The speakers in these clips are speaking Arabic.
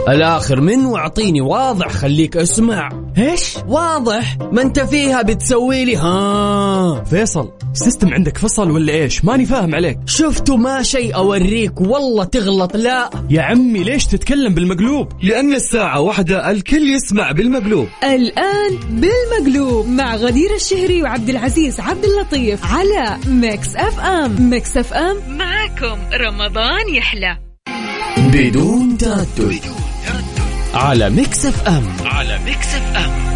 الآخر من واعطيني واضح، خليك اسمع. ايش واضح؟ ما انت فيها بتسوي لي ها. فيصل، سيستم عندك فصل ولا ايش؟ ماني فاهم عليك. شفتوا ما شيء اوريك والله تغلط. لا يا عمي ليش تتكلم بالمقلوب؟ لأن الساعة واحدة الكل يسمع بالمقلوب. الآن بالمقلوب مع غدير الشهري وعبد العزيز عبد اللطيف على ميكس اف ام. ميكس اف ام معكم رمضان يحلى بدون تردد على ميكس اف ام. على ميكس اف ام.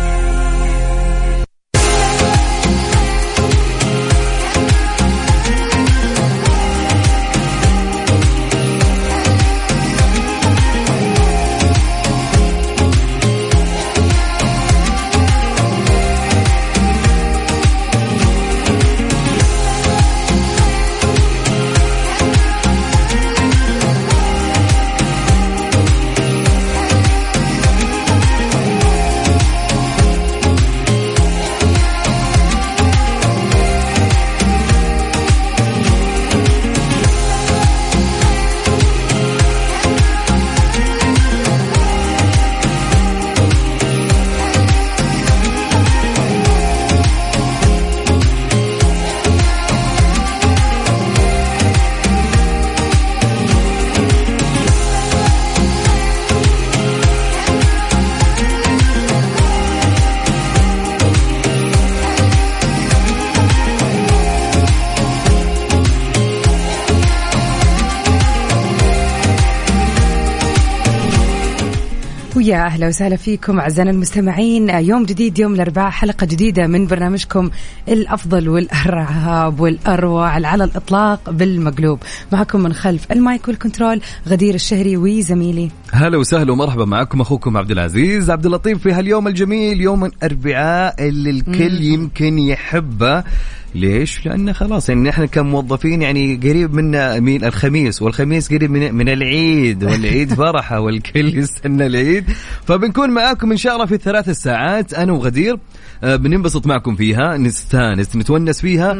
يا أهلا وسهلا فيكم أعزائنا المستمعين. يوم جديد، يوم الأربعاء، حلقة جديدة من برنامجكم الأفضل والأرهب والأروع على الإطلاق بالمقلوب. معكم من خلف المايك والكنترول غدير الشهري وزميلي. هلا وسهلا ومرحبا معكم أخوكم عبد العزيز عبد اللطيف في هاليوم الجميل، يوم الأربعاء اللي الكل يمكن يحبه. ليش؟ لأن خلاص يعني إحنا كموظفين يعني قريب من الخميس، والخميس قريب من العيد، والعيد فرحة والكل يستنى العيد. فبنكون معاكم إن شاء الله في 3 ساعات أنا وغدير، بننبسط معكم فيها، نستانس نتونس فيها،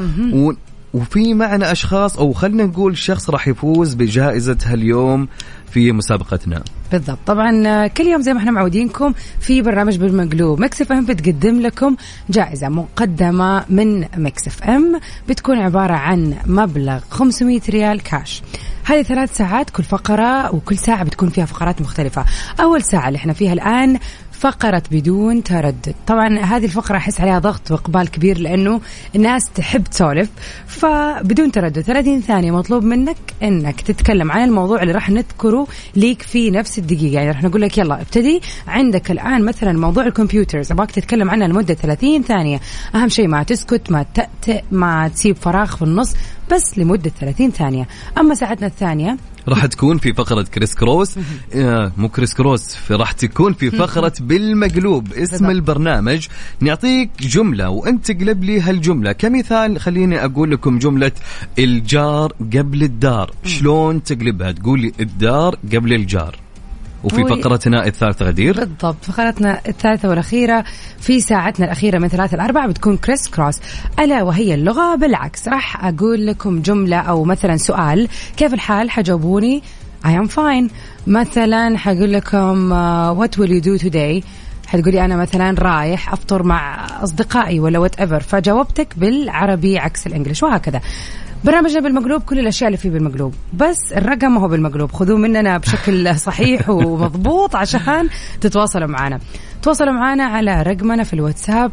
وفي معنا أشخاص أو خلنا نقول شخص راح يفوز بجائزة هاليوم في مسابقتنا. بالضبط. طبعا كل يوم زي ما احنا معودينكم في برنامج بالمقلوب ميكس اف ام بتقدم لكم جائزة مقدمة من ميكس اف ام، بتكون عبارة عن مبلغ 500 ريال كاش. هذه 3 ساعات، كل فقرة وكل ساعة بتكون فيها فقرات مختلفة. أول ساعة اللي احنا فيها الآن فقرة بدون تردد. طبعا هذه الفقرة أحس عليها ضغط وإقبال كبير لأنه الناس تحب تسولف، فبدون تردد 30 ثانية مطلوب منك أنك تتكلم عن الموضوع اللي راح نذكره ليك في نفس الدقيقة. يعني راح نقول لك يلا ابتدي، عندك الآن مثلا موضوع الكمبيوترز، أبغاك تتكلم عنه لمدة 30 ثانية. أهم شيء ما تسكت، ما تأتئ، ما تسيب فراغ في النص، بس لمدة 30 ثانية. أما ساعتنا الثانية راح تكون في فقرة كريس كروس، مو كريس كروس، راح تكون في فقرة بالمقلوب. اسم البرنامج نعطيك جملة وأنت تقلب لي هالجملة. كمثال خليني أقول لكم جملة الجار قبل الدار، شلون تقلبها؟ تقول لي الدار قبل الجار. وفي فقرتنا الثالثة غدير، بالضبط فقرتنا الثالثة والأخيرة في ساعتنا الأخيرة من 3 ل 4 بتكون كريس كروس، ألا وهي اللغة بالعكس. راح أقول لكم جملة أو مثلا سؤال، كيف الحال؟ حجاوبوني I am fine. مثلا حقول لكم what will you do today؟ حتقولي أنا مثلا رايح أفطر مع أصدقائي ولا whatever، فجاوبتك بالعربي عكس الإنجليش، وهكذا. برنامجنا بالمقلوب كل الأشياء اللي فيه بالمقلوب، بس الرقم ما هو بالمقلوب. خذوه مننا بشكل صحيح ومضبوط عشان تتواصلوا معنا. تواصلوا معنا على رقمنا في الواتساب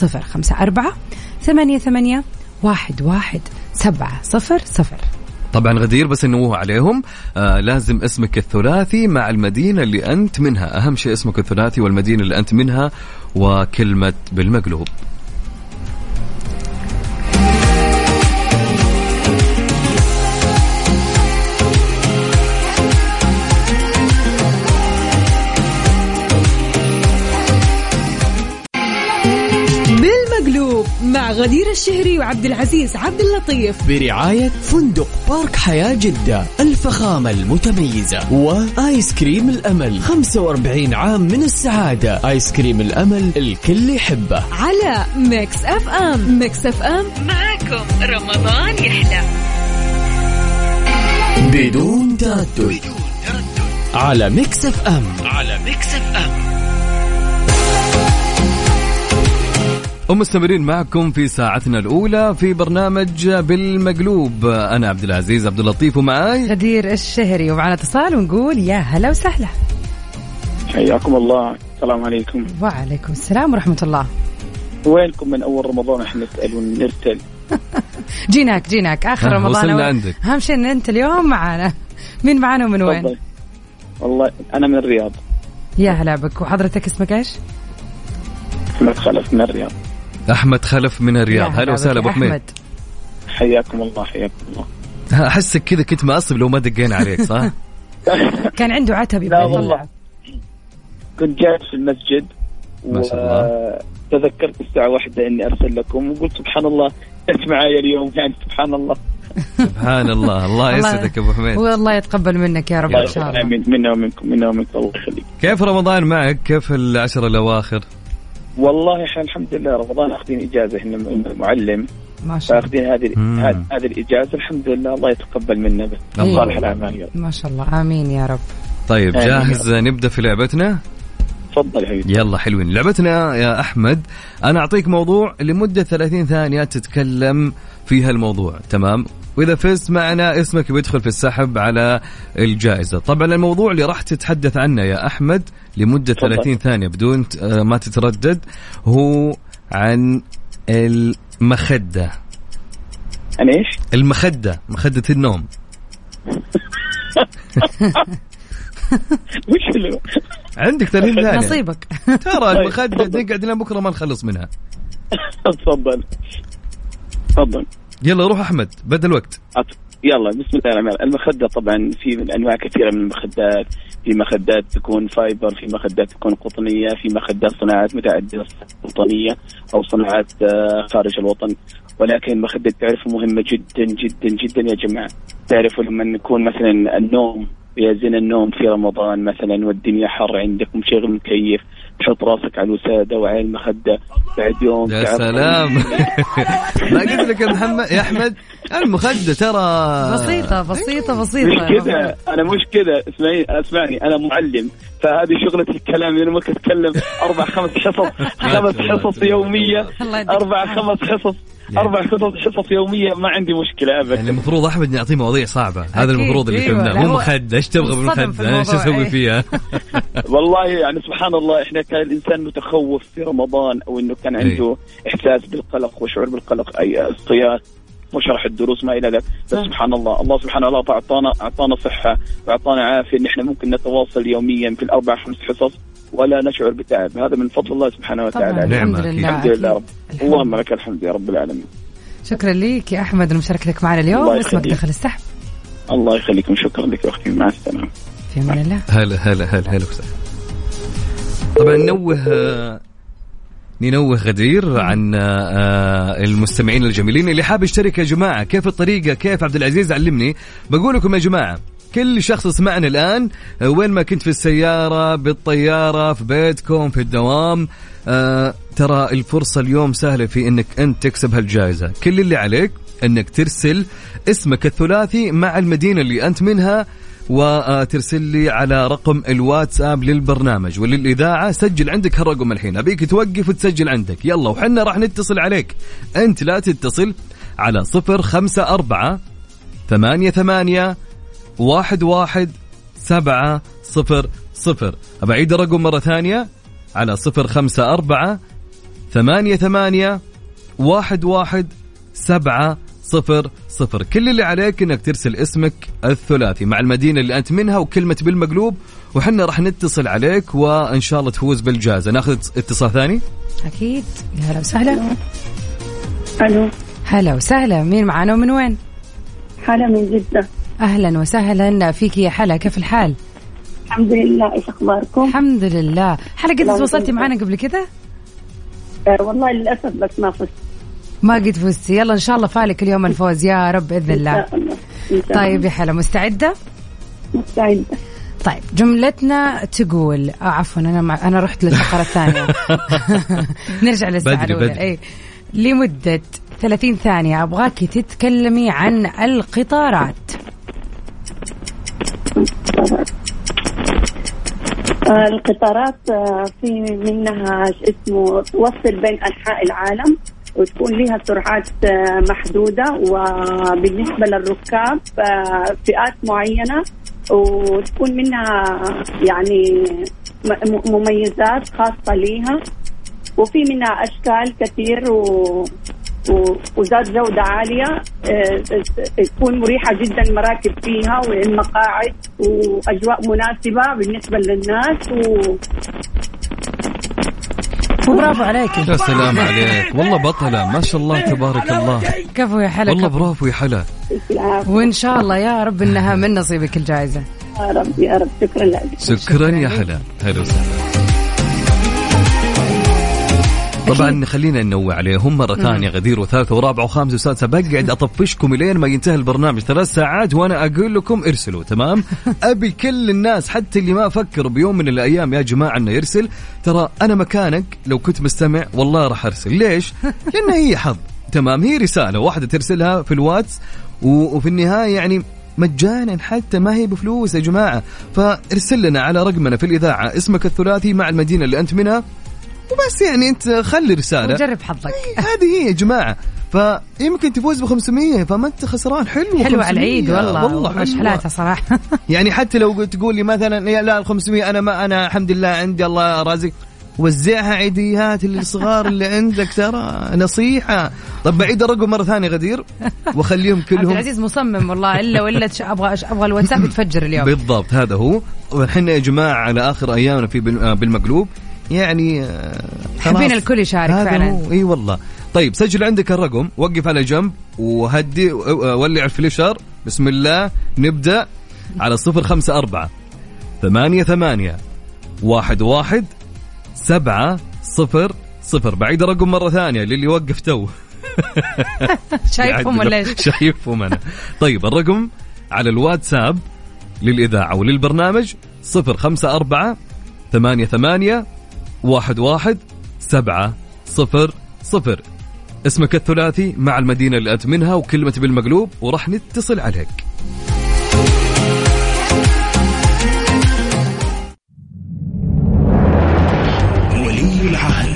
054-88-11-700. طبعا غدير بس نوه عليهم، لازم اسمك الثلاثي مع المدينة اللي أنت منها. أهم شيء اسمك الثلاثي والمدينة اللي أنت منها وكلمة بالمقلوب. مع غدير الشهري وعبد العزيز عبد اللطيف برعاية فندق بارك حياة جدة، الفخامة المتميزة، وآيس كريم الأمل، 45 عام من السعادة. آيس كريم الأمل الكل يحبه. على ميكس اف ام. ميكس اف ام معكم رمضان يحلى بدون تردد على ميكس اف ام. ومستمرين معكم في ساعتنا الأولى في برنامج بالمقلوب. أنا عبد العزيز عبد اللطيف ومعاي غدير الشهري، ومعنا اتصال ونقول يا هلا وسهلا. حياكم الله. السلام عليكم. وعليكم السلام ورحمة الله. وينكم من أول رمضان احنا نسأل ونرسل. جيناك آخر رمضان وصلنا عندك. أهم شيء إن أنت اليوم معنا. مين معنا ومن وين؟ والله أنا من الرياض. يا هلا بك. وحضرتك اسمك إيش؟ أحمد خلف من الرياض. أحمد خلف من الرياض. هلا وسهلا أبو حميد. حياكم الله. حياكم الله. أحسك كذا كنت معصب لو ما دقينا عليك صح؟ كان عنده عتب لا والله كنت جالس في المسجد وتذكرت الساعة 1 إني أرسل لكم وقلت سبحان الله إيش معايا اليوم، يعني سبحان الله. سبحان الله. الله يسعدك أبو حميد. والله يتقبل منك يا رب إن شاء الله. منا ومنكم الله يخليك. كيف رمضان معك؟ كيف العشر الأواخر؟ والله احنا الحمد لله رمضان اخذين اجازه، احنا معلم ما شاء الله، فاخذين هذه الاجازه الحمد لله. الله يتقبل منا بصالح الاعمال. ما شاء الله امين يا رب. طيب جاهز نبدا في لعبتنا؟ تفضل حبيبي. يلا حلوين. لعبتنا يا احمد انا اعطيك موضوع لمده 30 ثانيه تتكلم فيها الموضوع، تمام؟ وإذا فزت معنا اسمك بيدخل في السحب على الجائزة. طبعا الموضوع اللي راح تتحدث عنه يا أحمد لمدة 30 ثانية بدون ما تتردد هو عن المخدة. عن إيش؟ المخدة، مخدة النوم. وش اللي عندك 30 ثانية نصيبك. ترى المخدة نقعد لنا بكرة ما نخلص منها. تفضل. يلا روح أحمد بدل وقت. يلا بسم الله الرحمن الرحيم. المخدة طبعا في أنواع كثيرة من المخدات، في مخدات تكون فايبر، في مخدات تكون قطنية، في مخدات صناعات متعددة وطنية أو صناعات خارج الوطن. ولكن المخدة تعرفوا مهمة جدا جدا جدا يا جماعة. تعرفوا لما نكون مثلا النوم يزين النوم في رمضان مثلا والدنيا حر عندك ومشغل مكيف، تحط راسك على الوسادة وعلى المخدة بعد يوم. يا سلام. ما قلت لك يا محمد يا أحمد المخدة ترى بسيطة. مش كذا، أنا مش كذا. اسمعني أنا معلم، فهذه شغلة الكلام. يعني ممكن أتكلم 4-5 حصص يومية، 4-5 حصص يومية، ما عندي مشكلة أبدا. يعني المفروض أحمد نعطيه مواضيع صعبة. هذا المفروض اللي فهمناه. مو مخدة، إيش تبغى بالمخدة؟ أنا إيش أسوي فيها؟ والله يعني سبحان الله إحنا كان الإنسان متخوف في رمضان أو إنه كان عنده إحساس بالقلق وشعور بالقلق، أي الصيام وشرح الدروس ما إلى ذلك. بس سبحان الله سبحانه الله أعطانا صحة وأعطانا عافية إن إحنا ممكن نتواصل يوميا في 4-5 حصص ولا نشعر بتعب. هذا من فضل الله سبحانه وتعالى. الحمد لله رب. اللهم لك الحمد يا رب العالمين. شكرا لك يا أحمد لمشاركتك معنا اليوم، واسمك دخل السحب. الله يخليكم. شكرا لك أختي، مع السلامة. في أمان الله. هلا. طبعا ننوه غدير عن المستمعين الجميلين اللي حاب يشترك يا جماعة. كيف الطريقة؟ كيف عبد العزيز علمني. بقول لكم يا جماعة كل شخص سمعنا الآن وين ما كنت، في السيارة، بالطيارة، في بيتكم، في الدوام، ترى الفرصة اليوم سهلة في انك انت تكسب هالجائزة. كل اللي عليك انك ترسل اسمك الثلاثي مع المدينة اللي انت منها وترسل لي على رقم الواتساب للبرنامج وللإذاعة. سجل عندك هالرقم الحين، أبيك توقف وتسجل عندك. يلا وحنا راح نتصل عليك. أنت لا تتصل على 054-88-11700. أبعيد الرقم مرة ثانية على 054-88-11700. كل اللي عليك انك ترسل اسمك الثلاثي مع المدينة اللي انت منها وكلمة بالمقلوب، وحنا راح نتصل عليك وان شاء الله تفوز بالجائزة. ناخذ اتصال ثاني. اكيد. يا هلا وسهلا. الو. هلا وسهلا. مين معانا ومن وين؟ حلا من جدة. اهلا وسهلا فيك يا حلا، كيف الحال؟ الحمد لله. ايش اخباركم؟ الحمد لله. حلا قد تواصلتي معنا قبل كده؟ والله للاسف بس ما فزت. ما قد فزتي. يلا إن شاء الله فالك اليوم الفوز يا رب بإذن الله. طيب يا حلا مستعدة؟ مستعدة. طيب جملتنا تقول عفوا أنا رحت للفقرة الثانية. نرجع للساعة الأولى. لمدة 30 ثانية أبغاكي تتكلمي عن القطارات. القطارات في منها اسمه توصل بين أنحاء العالم وتكون لها سرعات محدودة، وبالنسبة للركاب فئات معينة، وتكون منها يعني مميزات خاصة لها، وفي منها أشكال كثير وذات جودة عالية، تكون مريحة جدا المراكب فيها والمقاعد، وأجواء مناسبة بالنسبة للناس برافو عليك. يا سلام عليك، والله بطلة ما شاء الله تبارك الله. كفو يا حلا، والله برافو يا حلا، وإن شاء الله يا رب إنها من نصيبك الجائزة. يا رب يا رب. شكرا لك. شكرا يا حلا. هلا وسهلا. طبعا خلينا ننوع عليهم مرة ثانية غدير، وثالثة ورابعة وخامسة وسادسة. بقعد أطفشكم لين ما ينتهي البرنامج 3 ساعات وأنا أقول لكم ارسلوا. تمام؟ أبي كل الناس حتى اللي ما فكر بيوم من الأيام يا جماعة أنه يرسل، ترى أنا مكانك لو كنت مستمع والله راح أرسل. ليش؟ لأن هي حظ. تمام؟ هي رسالة واحدة ترسلها في الواتس وفي النهاية يعني مجانا، حتى ما هي بفلوس يا جماعة. فارسل لنا على رقمنا في الإذاعة اسمك الثلاثي مع المدينة اللي أنت منها وبس. يعني انت خلي رسالة وجرب حظك. هذه هي يا جماعة. فيمكن تفوز ب500 فما انت خسران. حلوة على العيد والله مشحلاتها صراحة. يعني حتى لو تقول لي مثلا لا 500 انا الحمد لله عندي الله رازق، وزعها عيديات للصغار اللي عندك، ترى نصيحة. طب بعيد الرقم مرة ثانية غدير وخليهم كلهم. عبد العزيز مصمم والله إلا ابغى الواتساب يتفجر اليوم. بالضبط هذا هو. وحنا يا جماعة على آخر أيامنا في بالمقلوب، يعني حابين الكل يشارك فعلا. اي والله. طيب سجل عندك الرقم، وقف على جنب وهدي ولع الفليشر. بسم الله نبدأ على 054 88 11 700. بعيد الرقم مرة ثانية للي وقف تو. شايفهم ولا ايش؟ شايفهم أنا. طيب الرقم على الواتساب للإذاعة وللبرنامج 054 88 11 700. اسمك الثلاثي مع المدينة اللي أنت منها وكلمة بالمقلوب وراح نتصل عليك. ولي العهد.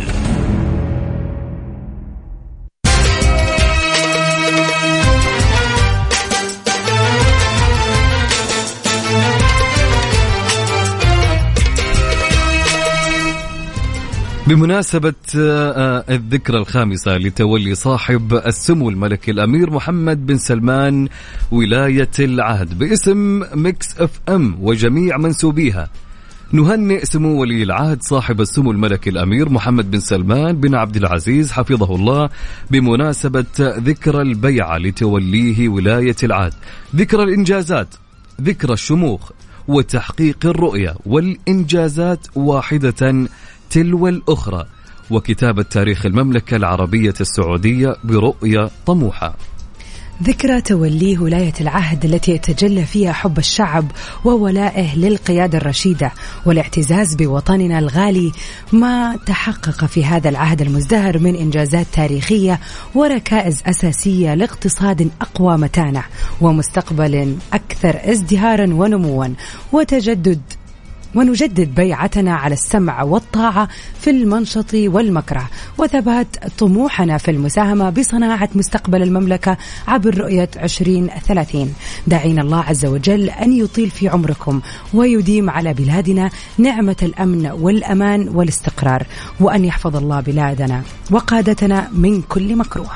بمناسبة الذكرى الخامسة لتولي صاحب السمو الملكي الأمير محمد بن سلمان ولاية العهد باسم ميكس اف ام وجميع منسوبيها، نهنئ سمو ولي العهد صاحب السمو الملكي الأمير محمد بن سلمان بن عبد العزيز حفظه الله بمناسبة ذكرى البيعة لتوليه ولاية العهد، ذكرى الإنجازات، ذكرى الشموخ وتحقيق الرؤية والإنجازات واحدة تلو الأخرى، وكتابة تاريخ المملكة العربية السعودية برؤية طموحة. ذكرى توليه ولاية العهد التي يتجلى فيها حب الشعب وولائه للقيادة الرشيدة والاعتزاز بوطننا الغالي، ما تحقق في هذا العهد المزدهر من إنجازات تاريخية وركائز أساسية لاقتصاد أقوى متانة ومستقبل أكثر ازدهارا ونموا ونجدد بيعتنا على السمع والطاعة في المنشط والمكره، وثبات طموحنا في المساهمة بصناعة مستقبل المملكة عبر رؤية 2030. داعين الله عز وجل أن يطيل في عمركم ويديم على بلادنا نعمة الأمن والأمان والاستقرار، وأن يحفظ الله بلادنا وقادتنا من كل مكروه.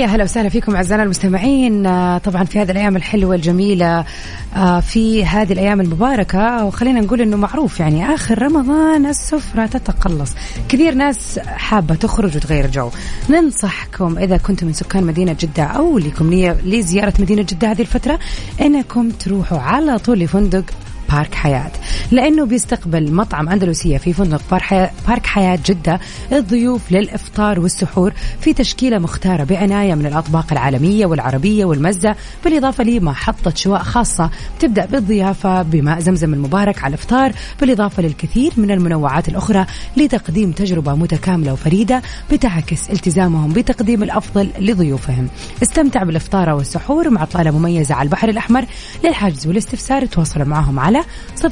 يا هلا وسهلا فيكم أعزائنا المستمعين. طبعا في هذه الأيام الحلوة الجميلة، في هذه الأيام المباركة، وخلينا نقول إنه معروف يعني آخر رمضان السفرة تتقلص، كثير ناس حابة تخرج وتغير جو. ننصحكم إذا كنتم من سكان مدينة جدة أو لكم نية لزيارة مدينة جدة هذه الفترة إنكم تروحوا على طول لفندق بارك حياة، لأنه بيستقبل مطعم أندلسية في فندق بارك حياة جدة الضيوف للإفطار والسحور في تشكيلة مختارة بعناية من الأطباق العالمية والعربية والمزة، بالإضافة لمحطة شواء خاصة تبدأ بالضيافة بماء زمزم المبارك على الإفطار، بالإضافة للكثير من المنوعات الأخرى لتقديم تجربة متكاملة وفريدة بتعكس التزامهم بتقديم الأفضل لضيوفهم. استمتع بالإفطار والسحور مع طالة مميزة على البحر الأحمر. للحجز والاستفسار تواصلوا معهم على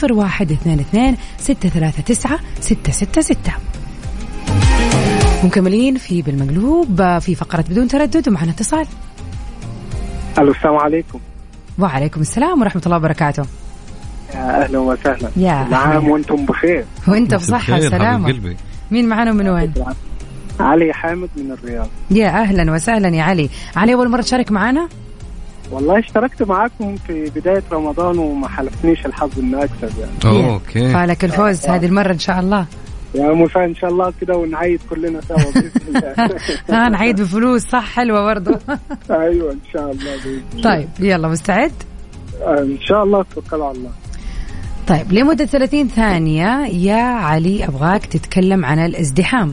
0122-639-666. مكملين في بالمقلوب في فقرة بدون تردد، ومعنا اتصال. الو السلام عليكم. وعليكم السلام ورحمة الله وبركاته. يا أهلا وسهلا. يا كل عام وانتم بخير. وانت بصحة وسلامة. مين معنا ومن وين؟ علي حامد من الرياض. يا أهلا وسهلا يا علي. علي أول مرة تشارك معنا؟ والله اشتركت معاكم في بداية رمضان وما حلفنيش الحظ إني أكسب يعني. أوكي. فالك الفوز هذه المرة إن شاء الله. يا موسى إن شاء الله كده ونعيد كلنا سوا بإذن الله. نعيد بفلوس، صح، حلوة برضو. أيوة إن شاء الله بإذن الله. طيب يلا مستعد؟ إن شاء الله توكلوا على الله. طيب لمدة 30 ثانية يا علي أبغاك تتكلم عن الازدحام.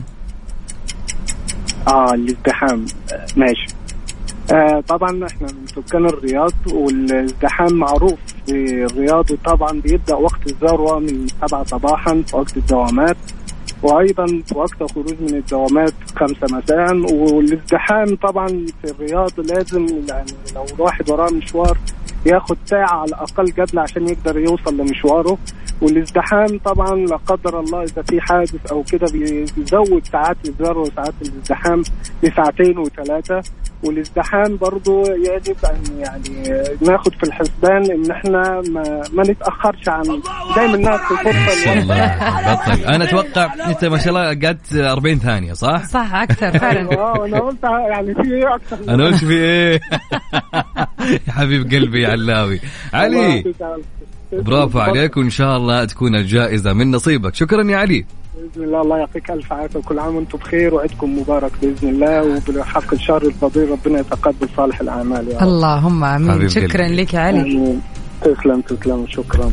الازدحام ماشي. طبعا احنا من سكان الرياض، والازدحام معروف في الرياض، وطبعا بيبدأ وقت الذروة من 7 صباحا في وقت الدوامات، وأيضا في وقت الخروج من الدوامات 5 مساء. والازدحام طبعا في الرياض لازم يعني لو الواحد وراه مشوار ياخد ساعة على الأقل قبل عشان يقدر يوصل لمشواره. والازدحام طبعا لا قدر الله إذا في حادث أو كده بيزود ساعات الذروة وساعات الازدحام ل2 و3. والازدحام برضو يجب أن يعني ناخد في الحسبان إن إحنا ما نتأخرش عن دايما الناس في فرصة. بطل. أنا أتوقع أنت ما شاء الله قعدت 40 ثانية صح؟ صح أكثر فعلا. أنا قلت يعني في إيه أكثر. أنا قلت في إيه. يا حبيب قلبي يا علاوي. علي برافو عليك، وإن شاء الله تكون الجائزة من نصيبك. شكرا يا علي. بإذن الله. الله يعطيك ألف عافية وكل عام وأنتم بخير وعيدكم مبارك بإذن الله، وبحق الشهر الفضيل ربنا يتقبل صالح الأعمال يا رب. اللهم آمين. شكرا لك يا علي. آمين. تسلم شكرا.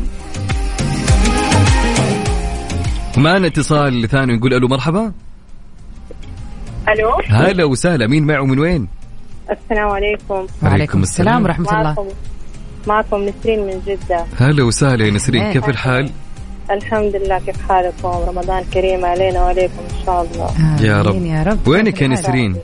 معنا اتصال ثاني نقول ألو مرحبا. ألو هلا وسهلا، مين معه من وين؟ السلام عليكم. وعليكم السلام ورحمة الله. معكم نسرين من جدة. هلا وسهلا يا نسرين، كيف الحال؟ الحمد لله، كيف حالكم؟ رمضان كريم علينا وعليكم إن شاء الله. يا رب. يا رب. وينك يا نسرين؟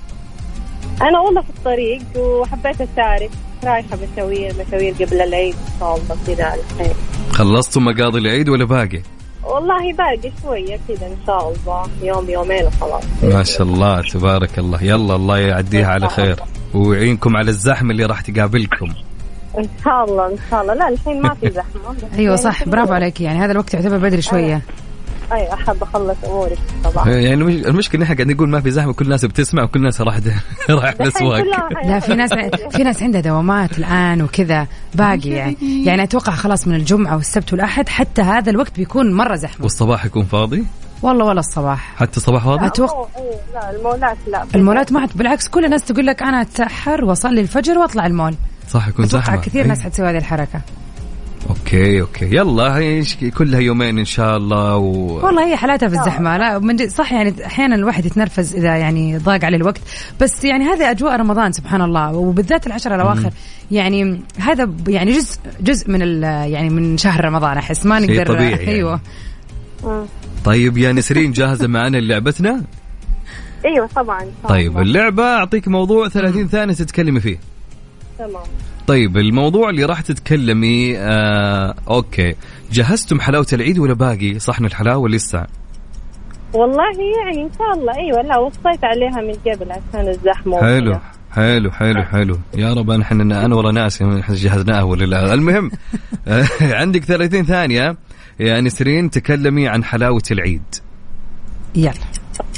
أنا والله في الطريق وحبيت أشارك، رايحة مشاوير قبل العيد إن شاء الله كذا على خير. خلصتم مقاضي العيد ولا باقي؟ والله باقي شوية كذا إن شاء الله، يومين وخلاص. ما شاء الله تبارك الله. يلا الله يعديها على خير ويعينكم على الزحمة اللي راح تقابلكم إن شاء الله. لا الحين ما في زحمة. أيوة صح، برافو عليك. يعني هذا الوقت يعتبر بدري شوية. أيوة أحب أخلص أموري طبعا. يعني المشكلة إن إحنا قاعدين نقول ما في زحمة، كل الناس بتسمع وكل الناس راح الأسواق. لا في ناس عندها دوامات الآن وكذا باقي يعني أتوقع خلاص من الجمعة والسبت والأحد حتى هذا الوقت بيكون مرة زحمة. والصباح يكون فاضي؟ والله ولا الصباح، حتى الصباح فاضي؟ أتوقع. لا المولات ما بالعكس، كل الناس تقول لك أنا أتسحر وأصلي الفجر وأطلع المول. صح يكون زحمة. كثير ناس حتسوي هذه الحركة. اوكي يلا كلها يومين ان شاء الله والله هي حالاتها في الزحمه. لا من صح يعني احيانا الواحد يتنرفز اذا يعني ضاق عليه الوقت، بس يعني هذه اجواء رمضان سبحان الله، وبالذات العشر الاواخر يعني هذا يعني جزء من يعني من شهر رمضان. احس ما نقدر طبيعي ايوه يعني. طيب يا نسرين جاهزه معنا لعبتنا؟ ايوه طبعا. طيب اللعبه اعطيك موضوع 30 ثانيه تتكلمي فيه. تمام. طيب الموضوع اللي راح تتكلمي اوكي، جهزتم حلاوة العيد ولا باقي صحن الحلاوة لسه؟ والله يعني ان شاء الله ايوه، لا وصيت عليها من قبل عشان الزحمة. حلو يا رب. انا ورا ناس جهزناها ولا لا. المهم عندك 30 ثانية يا نسرين تكلمي عن حلاوة العيد. يلا.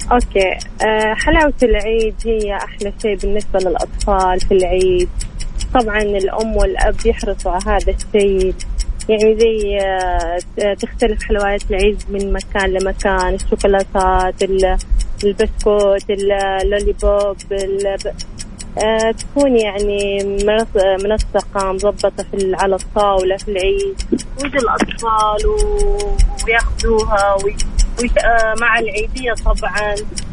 أوكي. حلاوة العيد هي أحلى شيء بالنسبة للأطفال في العيد. طبعا الأم والأب يحرصوا على هذا الشيء، يعني زي تختلف حلويات العيد من مكان لمكان، الشوكولاتات، البسكوت، اللولي بوب، تكون يعني منسقة مضبطة على الطاولة في العيد، ويجوا الأطفال ويأخذوها مع العيدية طبعا.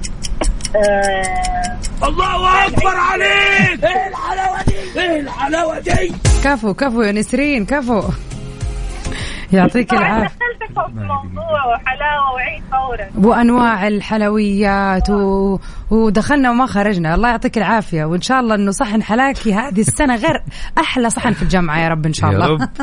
الله أكبر عليك. ايه الحلاوة دي، ايه الحلاوة دي. كفو يا نسرين، كفو. يعطيك العافية. موضوع وحلاوة وعيد فورا وأنواع الحلويات ودخلنا وما خرجنا. الله يعطيك العافية، وإن شاء الله إنه صحن حلاكي هذه السنة غير أحلى صحن في الجامعة يا رب إن شاء الله. رب.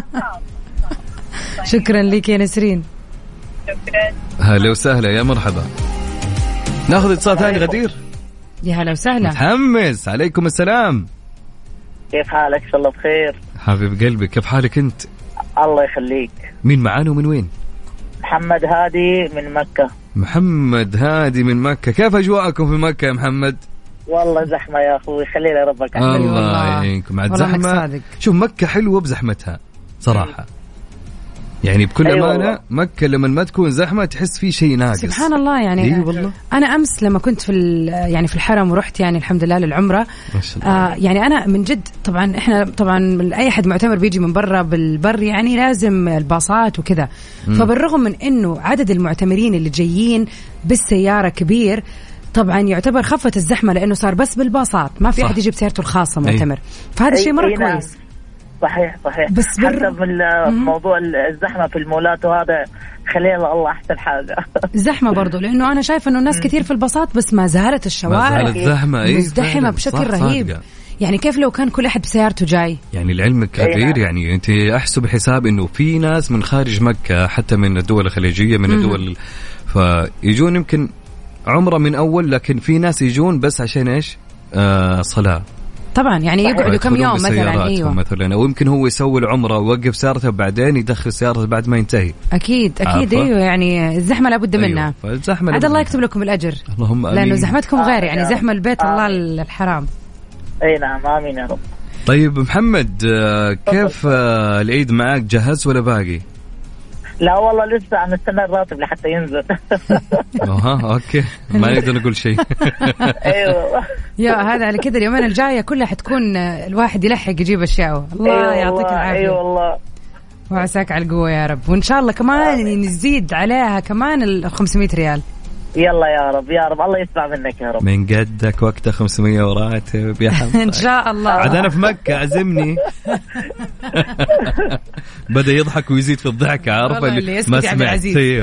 شكرا لك يا نسرين. شكرا. هلا وسهلا، يا مرحبا. ناخذ اتصال ثاني. غدير، يا هلا وسهلا. متحمس. عليكم السلام. كيف حالك؟ ان شاء الله بخير. حبيب قلبي، كيف حالك انت؟ الله يخليك. مين معانا ومن وين؟ محمد هادي من مكة. محمد هادي من مكة. كيف أجواءكم في مكة يا محمد؟ والله زحمة يا أخوي، خلينا ربك. الله يعينكم على الزحمة. شوف مكة حلوة بزحمتها صراحة، يعني بكل أمانة مكة لما ما تكون زحمة تحس في شيء ناقص. سبحان الله. يعني والله. أنا أمس لما كنت في يعني في الحرم ورحت يعني الحمد لله للعمرة، يعني أنا من جد طبعا إحنا طبعا أي حد معتمر بيجي من برا بالبر يعني لازم الباصات وكذا، فبالرغم من إنه عدد المعتمرين اللي جايين بالسيارة كبير، طبعا يعتبر خفت الزحمة لأنه صار بس بالباصات، ما في أحد يجيب سيارته الخاصة معتمر. فهذا الشيء مرة كويس. صحيح. بس حتى موضوع الزحمة في المولات وهذا خلينا الله أحسن حاجة. زحمة برضو لأنه أنا شايف أنه الناس كثير في الباصات، بس ما زالت الشوارع مزدحمة بشكل رهيب. يعني كيف لو كان كل أحد بسيارته جاي؟ يعني العلم كبير. يعني أنت أحسب حساب أنه في ناس من خارج مكة حتى من الدول الخليجية من الدول فيجون يمكن عمرة من أول، لكن في ناس يجون بس عشان إيش؟ صلاة طبعا. يعني يقعدوا كم يوم مثلا. أيوة مثلا، أو يمكن هو يسوي العمرة ويوقف سيارته بعدين يدخل سيارته بعد ما ينتهي. أكيد. أيوة يعني الزحمة لابد منها. عاد الله يكتب لكم الأجر. اللهم آمين. لأنه زحمتكم غير يعني زحمة البيت الله الحرام. أي نعم، آمين يا رب. طيب محمد، كيف العيد معك؟ جهز ولا باقي؟ لا والله لسه عم نستنى الراتب لحتى ينزل. اوكي، ما نقدر نقول شيء. ايوه يا هذا على كذا اليومين الجايه كلها حتكون الواحد يلحق يجيب اشياء. الله يعطيك العافيه. اي والله، وعساك على القوه يا رب، وان شاء الله كمان نزيد عليها كمان ال 500 ريال. يلا يا رب يا رب، الله يسمع منك يا رب. من قدك وقت 500 وراتب يا حمد. ان شاء الله. عاد انا في مكة عزمني. بدأ يضحك ويزيد في الضحك، عارفه اللي ما سمعت.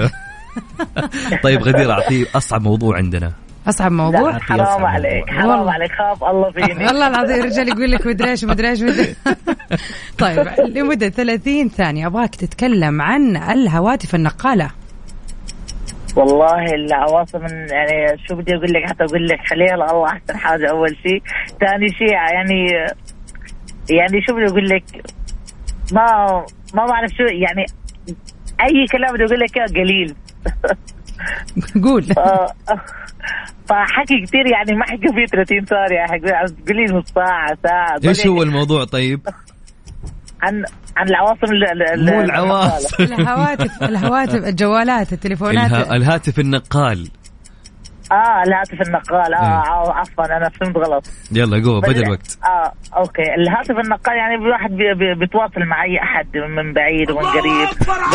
طيب غدير، اعطيه اصعب موضوع عندنا. اصعب موضوع؟ حرام عليك، حرام عليك، خاف الله فيني. والله العظيم الرجال يقول لك مدريش. طيب لمدة 30 ثانية ابغاك تتكلم عن الهواتف النقالة. والله العواصم يعني شو بدي اقول لك، حتى اقول لك خليها الله احسن حاجه. اول شيء، ثاني شيء يعني شو بدي اقول لك، ما بعرف شو يعني، اي كلام بدي اقول لك قليل. قول. فحكي كتير يعني ما حكي فيه 30 ثانيه، قليل نص ساعه. ايش هو الموضوع طيب؟ عن العواصم. مو العواصم، الهواتف، الجوالات، التليفونات، الهاتف النقال. الهاتف النقال. عفوا انا فهمت غلط. يلا قوة بدل الوقت. اوكي، الهاتف النقال يعني الواحد بيتواصل مع اي احد من بعيد ومن قريب.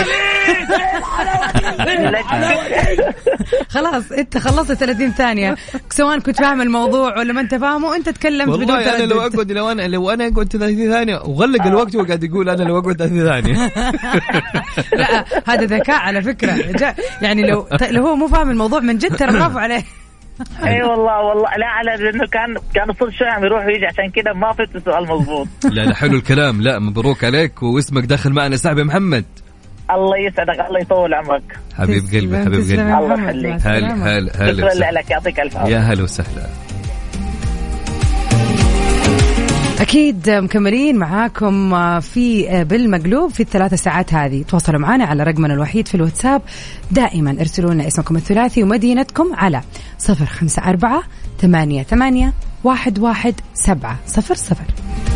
خلاص انت خلصت 30 ثانية، سواء كنت فاهم الموضوع ولا ما انت فاهمه، انت تكلمت بدون تردد. والله انا لو انا اقعد 30 ثانية وغلق الوقت وقاعد يقول انا لو اقعد 30 ثانية. لا هذا ذكاء على فكرة. يعني لو هو مو فاهم الموضوع من جد ترى برافو عليه. اي والله لا، على لانه كان صوت شوي عم يروح ويجي، عشان كده ما فهمت السؤال مضبوط. لا حلو الكلام. لا مبروك عليك، واسمك داخل معنا سحب يا محمد. الله يسعدك، الله يطول عمرك حبيب قلبي. الله يخليك. هلا شكرا لك، يعطيك الف عافية. يا هلا وسهلا. أكيد مكملين معاكم في بالمقلوب في ال3 ساعات هذه. تواصلوا معنا على رقمنا الوحيد في الواتساب، دائما ارسلوا لنا اسمكم الثلاثي ومدينتكم على 0548811700.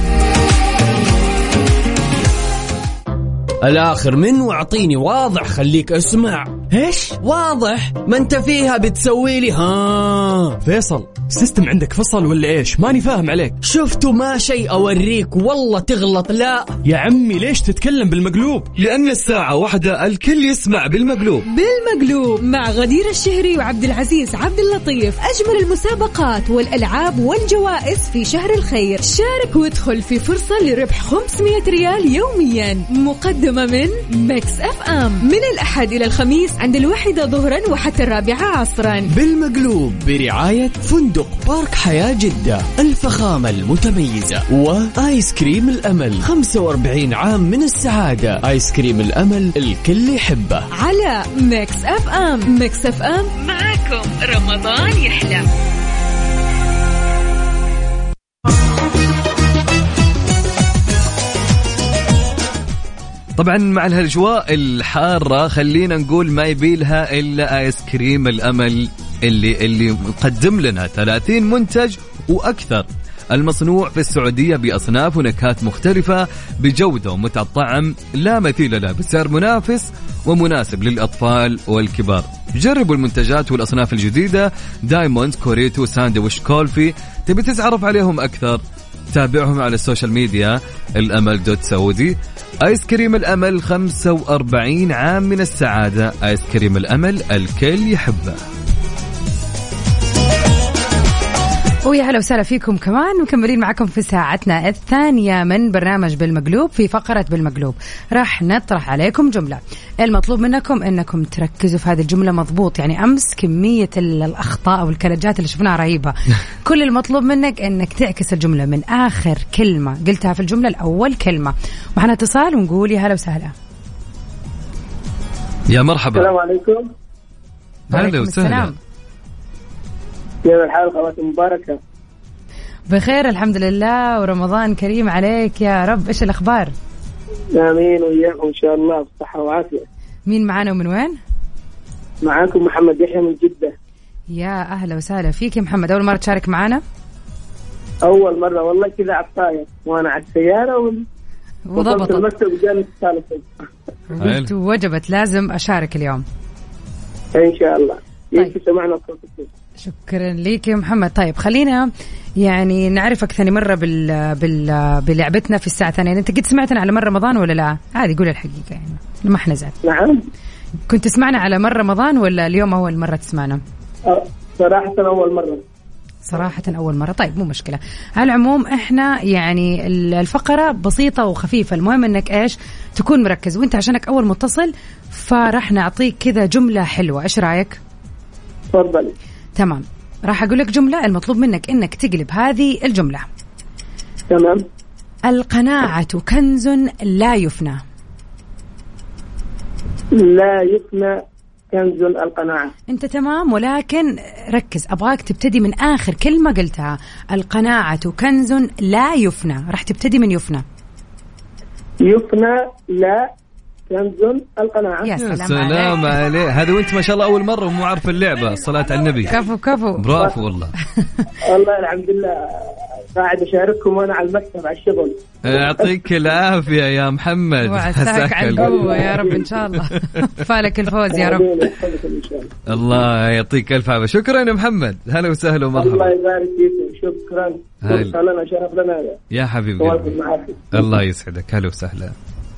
الآخر من واعطيني واضح، خليك اسمع. ايش واضح؟ ما انت فيها بتسوي لي ها. فيصل، سيستم عندك فصل ولا ايش؟ ماني فاهم عليك. شفتوا ما شيء اوريك والله تغلط. لا يا عمي ليش تتكلم بالمقلوب؟ لأن الساعة 1 الكل يسمع بالمقلوب. بالمقلوب مع غدير الشهري وعبد العزيز عبد اللطيف. أجمل المسابقات والألعاب والجوائز في شهر الخير. شارك وادخل في فرصة لربح 500 ريال يوميا، مقدمة من ميكس اف ام من الأحد إلى الخميس عند 1 ظهرا وحتى 4 عصرا. بالمقلوب برعاية فندق بارك حياة جدة، الفخامة المتميزة، وآيس كريم الأمل، 45 عام من السعادة. آيس كريم الأمل الكل يحبه. على ميكس اف ام. ميكس اف ام معاكم رمضان يحلى. طبعا مع الأجواء الحارة خلينا نقول ما يبيلها إلا آيس كريم الأمل اللي مقدم لنا 30 منتج وأكثر، المصنوع في السعودية بأصناف ونكهات مختلفة بجودة ومتعة طعم لا مثيل له، بسعر منافس ومناسب للأطفال والكبار. جربوا المنتجات والأصناف الجديدة دايموند، كوريتو، ساندويش، كولفي. تبي تتعرف عليهم أكثر؟ تابعهم على السوشيال ميديا الأمل.سعودي. آيس كريم الأمل 45 عام من السعادة. آيس كريم الأمل الكل يحبه. ويا هلا وسهلا فيكم كمان، مكملين معكم في ساعتنا الثانية من برنامج بالمقلوب. في فقرة بالمقلوب راح نطرح عليكم جملة، المطلوب منكم انكم تركزوا في هذه الجملة مضبوط. يعني امس كمية الأخطاء والكلجات اللي شفناها رهيبة. كل المطلوب منك انك تعكس الجملة من آخر كلمة قلتها في الجملة الأول كلمة. معنا اتصال ونقول يا هلا وسهلا. يا مرحبا. السلام عليكم. هلا وسهلا. كيف الحال؟ خواتي مباركة. بخير الحمد لله، ورمضان كريم عليك يا رب. ايش الأخبار؟ آمين وإياكم إن شاء الله بصحة وعافية. مين معانا ومن وين؟ معاكم محمد يحيى من جدة. يا أهلا وسهلا فيك يا محمد. أول مرة تشارك معنا؟ أول مرة والله، كذا على الطاير وأنا على السيارة وضبطت المكتب وجاني الثالثة وقلت وجبت لازم أشارك اليوم إن شاء الله. طيب. سمعنا صوتك. شكرا ليك يا محمد. طيب خلينا يعني نعرفك ثاني مرة بلعبتنا في الساعة الثانية. أنت قد سمعتنا على مر رمضان ولا لا؟ عادي قول الحقيقة يعني ما احنا زعل. نعم. كنت تسمعنا على مر رمضان ولا اليوم أول مرة تسمعنا؟ صراحة أول مرة. صراحة أول مرة. طيب مو مشكلة. على العموم إحنا يعني الفقرة بسيطة وخفيفة، المهم إنك إيش تكون مركز، وإنت عشانك أول متصل فرح نعطيك كذا جملة حلوة. إيش رأيك؟ تفضلي. تمام، راح أقول لك جملة، المطلوب منك إنك تقلب هذه الجملة. تمام. القناعة كنز لا يفنى. لا يفنى كنز القناعة. أنت تمام، ولكن ركز، أبغاك تبتدي من آخر كلمة قلتها. القناعة كنز لا يفنى، راح تبتدي من يفنى. يفنى لا كنز القناعة. يا سلام عليك. هذا وانت ما شاء الله أول مرة ومو عارف اللعبة. الصلاة على النبي. كفو كفو. برافو والله. والله الحمد لله قاعد أشارككم وأنا على المكتب على الشغل. يعطيك العافية يا محمد. وعساك على القوة يا رب إن شاء الله. فالك الفوز يا رب. الله يعطيك ألف عافية. شكرا يا محمد. هلا وسهلا ومرحبا. الله يبارك فيكم. شكرا. لنا شرف لنا يا حبيبي. الله يسعدك. هلا وسهلا.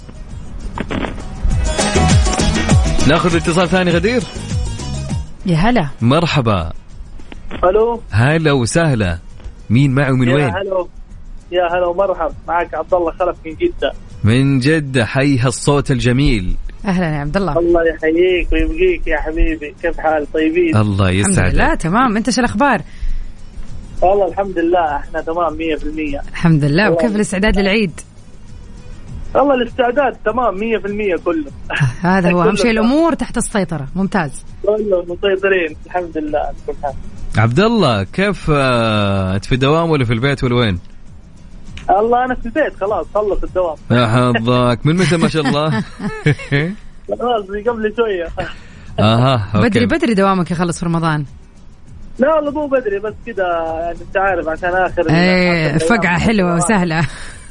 ناخذ اتصال ثاني. غدير. يا هلا. مرحبا. الو. هلا وسهلا. مين معي ومن وين؟ يا هلا ومرحبا. معك عبد الله خلف من جدة. من جدة. حي هالصوت الجميل. أهلا يا عبد الله. الله يحييك ويبقيك يا حبيبي. كيف حال؟ طيبين؟ الله يسعدك. الحمد لله تمام. أنت شو الأخبار؟ والله الحمد لله احنا تمام 100%. الحمد لله. وكيف الاستعداد للعيد؟ والله الاستعداد تمام 100% كله. هذا هو أهم شيء، الأمور تحت السيطرة. ممتاز. كله مسيطرين الحمد لله. عبد الله كيف في دوام ولا في البيت ولا وين؟ الله أنا نسيت خلاص خلص الدوام. يا حظك من متى ما شاء الله؟ خلاص قبل شوية. بدري دوامك يخلص في رمضان. لا والله مو بدري بس كده يعني أنت عارف عشان آخر. فقعة حلوة وسهلة.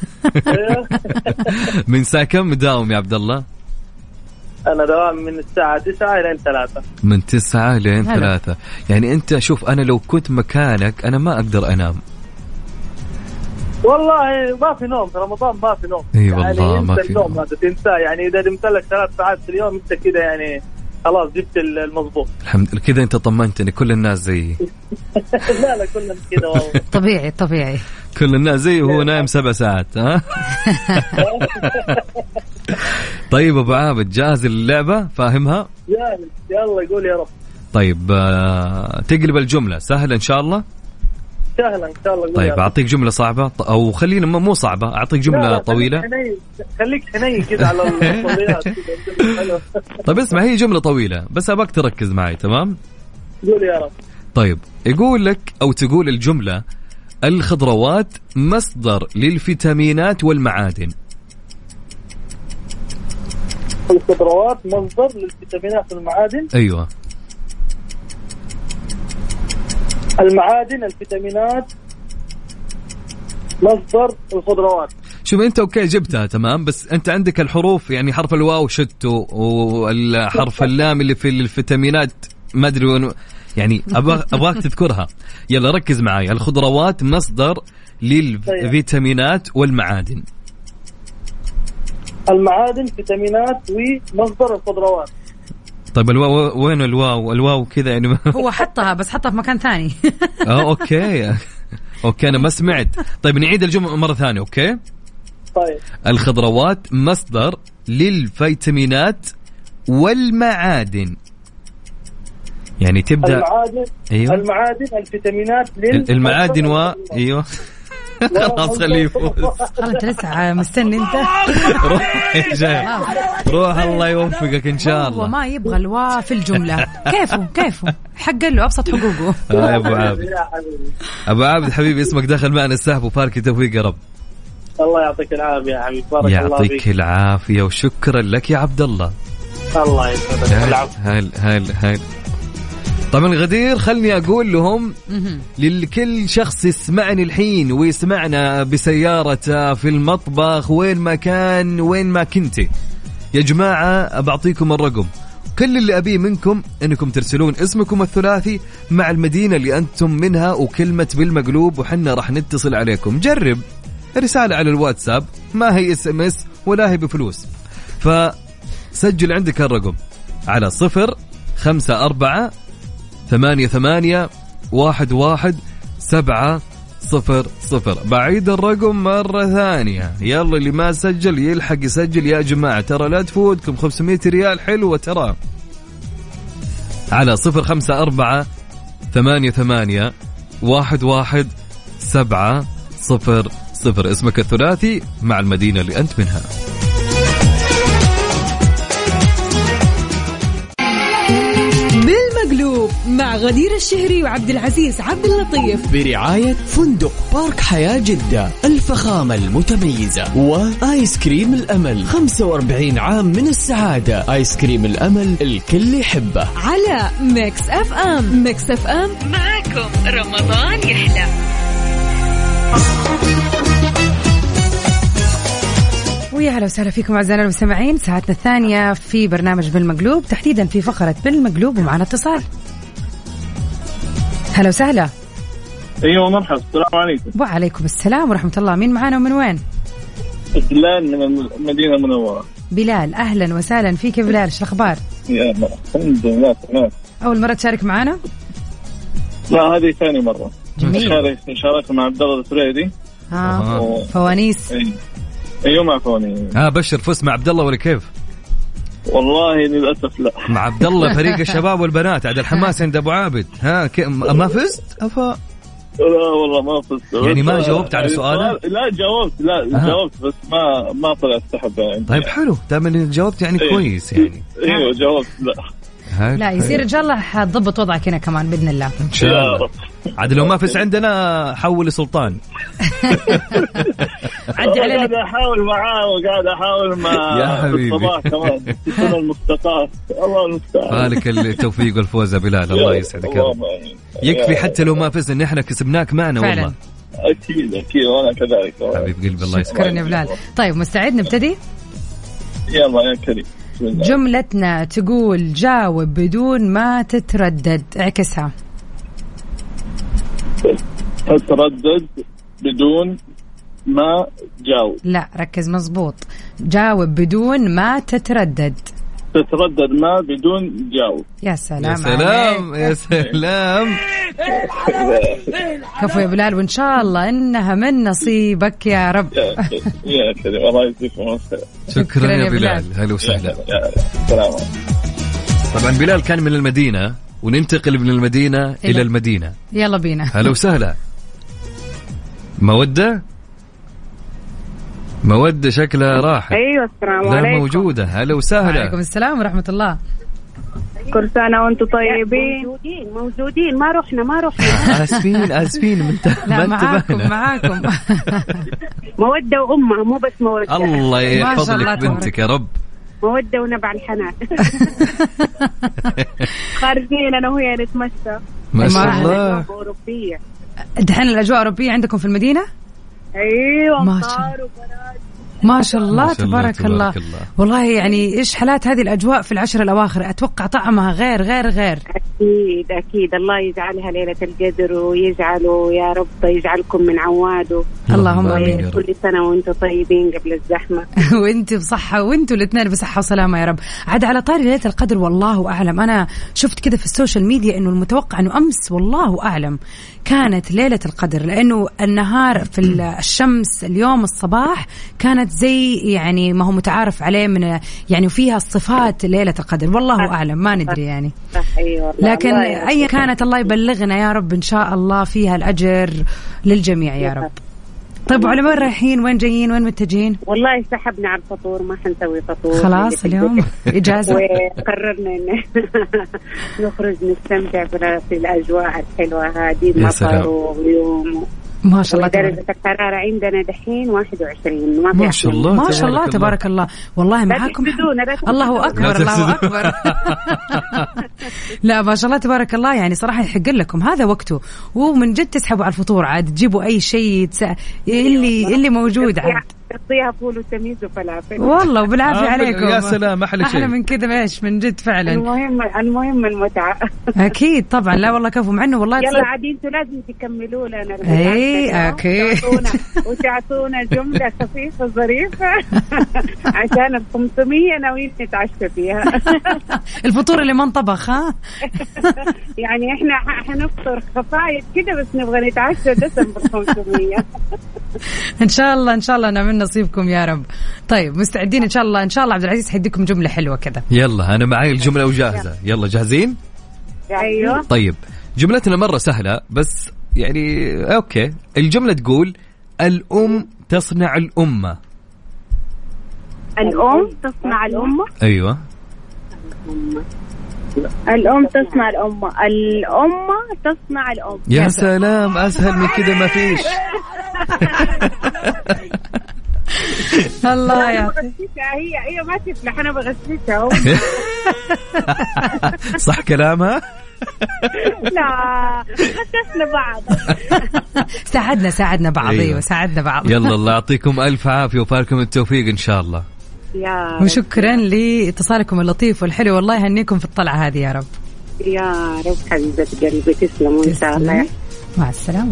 من ساعة كم داوم يا عبد الله؟ أنا دوام من الساعة 9 إلى 3. من 9 إلى 3. يعني أنت شوف أنا لو كنت مكانك أنا ما أقدر أنام. والله ما في نوم في رمضان ما في نوم. اي والله يعني ما في نوم. هذا تنساه يعني إذا نمت لك 3 ساعات في اليوم أنت كده يعني خلاص جبت المضبوط. الحمد لله كذا أنت طمنتني. كل الناس زيي. لا كلنا كده والله. طبيعي. كل الناس زي وهو نايم 7 ساعات. ها. طيب أبو عابد جاهز اللعبة فاهمها؟ جاهز يلا قول يا رب. طيب تقلب الجملة سهلة إن شاء الله. سهلا إن شاء الله. طيب أعطيك جملة صعبة أو خلينا مو صعبة أعطيك جملة طويلة. خليك حنين كده على الطويلات. طيب اسمع هي جملة طويلة بس أبغاك تركز معي تمام. قول يا رب. طيب يقول لك أو تقول الجملة الخضروات مصدر للفيتامينات والمعادن. الخضروات مصدر للفيتامينات والمعادن. أيوة. المعادن الفيتامينات مصدر الخضروات. شوف انت اوكي جبتها تمام بس انت عندك الحروف يعني حرف الواو شتو والحرف اللام اللي في الفيتامينات ما ادري يعني ابغاك تذكرها. يلا ركز معي. الخضروات مصدر للفيتامينات والمعادن. المعادن فيتامينات ومصدر الخضروات. طيب الواو وين الواو كذا يعني هو حطها بس حطها في مكان ثاني. اوكي انا ما سمعت. طيب نعيد الجملة مرة ثانية. اوكي طيب الخضروات مصدر للفيتامينات والمعادن. يعني تبدأ المعادن. أيوه. المعادن الفيتامينات المعادن ايوه. خلاص خليه يفوز. انت لسه مستني انت. روح الله يوفقك ان شاء الله. هو ما يبغى الوا في الجملة. كيفه حق له ابسط حقوقه. يا ابو عابد حبيبي اسمك داخل معنا السحب وفارك توفيق يا رب. الله يعطيك العافية يا حبيبي. بارك الله فيك. يعطيك العافية وشكرا لك يا عبد الله. الله يسعدك. هل طبعا غدير خلني أقول لهم لكل شخص يسمعني الحين ويسمعنا بسيارته في المطبخ وين ما كنت يا جماعة بعطيكم الرقم. كل اللي أبيه منكم أنكم ترسلون اسمكم الثلاثي مع المدينة اللي أنتم منها وكلمة بالمقلوب وحنا راح نتصل عليكم. جرب رسالة على الواتساب ما هي SMS ولا هي بفلوس. فسجل عندك الرقم على 054 88 11700. بعيد الرقم مرة ثانية. يلا اللي ما سجل يلحق يسجل يا جماعة ترى لا تفوتكم 500 ريال حلوة ترى. على 054 88 11700 اسمك الثلاثي مع المدينة اللي أنت منها. بالمقلوب مع غدير الشهري وعبد العزيز عبد اللطيف برعاية فندق بارك حياة جدة الفخامة المتميزة وآيس كريم الأمل 45 عام من السعادة. آيس كريم الأمل الكل يحبه. على ميكس اف ام. ميكس اف ام معكم رمضان يحلى. ويا هلا وسهلا فيكم أعزائنا المستمعين. ساعتنا الثانية في برنامج بالمقلوب تحديدا في فقرة بالمقلوب ومعنا اتصال. هلا وسهلا. ايوه مرحبا. السلام عليكم. وعليكم السلام ورحمة الله. مين معانا ومن وين؟ بلال من المدينة المنورة. بلال أهلا وسهلا فيك يا بلال. ايش الأخبار؟ يا الحمد لله تمام. أول مرة تشارك معانا؟ لا هذه ثاني مرة. جميل. شاركت مع عبد الله الفريدي. فوانيس. ايوه مع فوانيس. بشر فزت مع عبد الله ولا كيف؟ والله للأسف لا. مع عبد الله فريق الشباب والبنات عاد الحماس عند أبو عابد. ما فزت؟ لا والله ما فزت. يعني ما جاوبت على سؤالك؟ لا جاوبت. جاوبت بس ما طلعت سحب يعني. طيب حلو دائما جاوبت يعني كويس يعني. ايوه جاوبت. لا لا يصير إن شاء الله حتضبط وضعك هنا كمان بإذن الله. إن شاء الله. عاد لو ما فز عندنا حول لسلطان. عدي علينا. قاعد أحاول معاه وقاعد أحاول مع الصباح كمان تكون المستقاف. الله المستعان. مالك التوفيق والفوز يا بلال. الله يسعدك يا رب. يكفي حتى لو ما فزنا إحنا كسبناك معنا والله. أكيد وأنا كذلك. حبيب قلبي الله يسعدك. شكرا يا بلال. طيب مستعد نبتدي؟ يلا يا كريم. جملتنا تقول جاوب بدون ما تتردد. اعكسها. تتردد بدون ما جاوب. لا ركز مزبوط. جاوب بدون ما تتردد. تتردد ما بدون جاوب. يا سلام يا سلام يا سلام. كفو يا بلال وإن شاء الله إنها من نصيبك يا رب. يا كريم الله يجزيكم الخير. شكرا يا بلال. هلا وسهلا. سلام. طبعا بلال كان من المدينة وننتقل من المدينة إلى المدينة. يلا بينا. هلا وسهلا. مودة شكلها راحت. أيوة السلام عليكم. لا موجودة. هلا وسهلا. وعليكم السلام ورحمة الله. كل سنة وانتم طيبين. موجودين ما رحنا. آسفين لا معاكم. مودة وأمها مو بس مودة. الله يحفظلك بنتك يا رب. مودة ونبع الحنان. خارجين أنا وهي نتمشى. ما شاء الله. أوروبية. دحين الأجواء أوروبية عندكم في المدينة؟ أيوة. ما شاء الله تبارك الله. والله يعني إيش حالات هذه الأجواء في العشر الأواخر؟ أتوقع طعمها غير. أكيد الله يجعلها ليلة القدر ويجعله يا رب يجعلكم من عواده. اللهم آمين. كل سنة وانتم طيبين قبل الزحمة. وانت بصحة وانتوا الاثنين بصحة وسلامة يا رب. عاد على طاري ليلة القدر والله أعلم، أنا شفت كده في السوشيال ميديا إنه المتوقع إنه أمس والله أعلم كانت ليلة القدر، لأنه النهار في الشمس اليوم الصباح كانت زي يعني ما هو متعارف عليه من يعني فيها الصفات ليلة القدر والله أعلم ما ندري يعني. لكن أي كانت الله يبلغنا يا رب إن شاء الله فيها الأجر للجميع يا رب. طيب وعلى وين رايحين؟ وين جايين؟ وين متجهين؟ والله سحبنا على الفطور، ما حنسوي فطور خلاص اليوم إجازة. وقررنا إن نخرج نستمتع في الأجواء الحلوة هذه، المطر ويوم ما شاء الله. درجة الحرارة عندنا دحين 21. ما شاء الله ما شاء الله تبارك الله. والله معاكم الله أكبر الله أكبر. لا ما شاء الله تبارك الله، يعني صراحة يحق لكم هذا وقته، ومن جد تسحبوا على الفطور عاد تجيبوا أي شيء اللي موجود عاد تقضيها فول وتميز وفلافل والله وبالعافية عليكم. يا سلام أحلى شيء. أحلى من كذا إيش من جد فعلا. المهم المتعة. أكيد طبعا. لا والله كفو مع إنه والله يلا عادي انتوا لازم تكملوا لنا. أكيد. وتعطونا جملة خفيفة ظريفة عشان 500 ناويين نتعشى فيها. الفطور اللي ما انطبخ ها. يعني إحنا حنفطر خفايف كده بس نبغى نتعشى دسم ب500. إن شاء الله نعمل نصيبكم يا رب. طيب مستعدين إن شاء الله عبد العزيز حيديكم جملة حلوة كذا. يلا أنا معي الجملة وجاهزة. يلا جاهزين؟ أيوه. طيب جملتنا مرة سهلة بس يعني أوكي. الجملة تقول الأم تصنع الأمة. الأم تصنع الأمة. أيوة. الأم تصنع الأمة. الأمة تصنع الأم. يا سلام أسهل من كده ما فيش. الله يا هي ما تفلح أنا بغسلتها. صح كلامها. لا غسلنا بعض. ساعدنا بعض. أيوة ساعدنا بعض. يلا الله يعطيكم ألف عافية وفالكم التوفيق إن شاء الله. وشكرا لاتصالكم اللطيف والحلو، والله يهنيكم في الطلعة هذه يا رب. يا رب حبيبة قلبي تسلموا إن شاء الله. مع السلامة.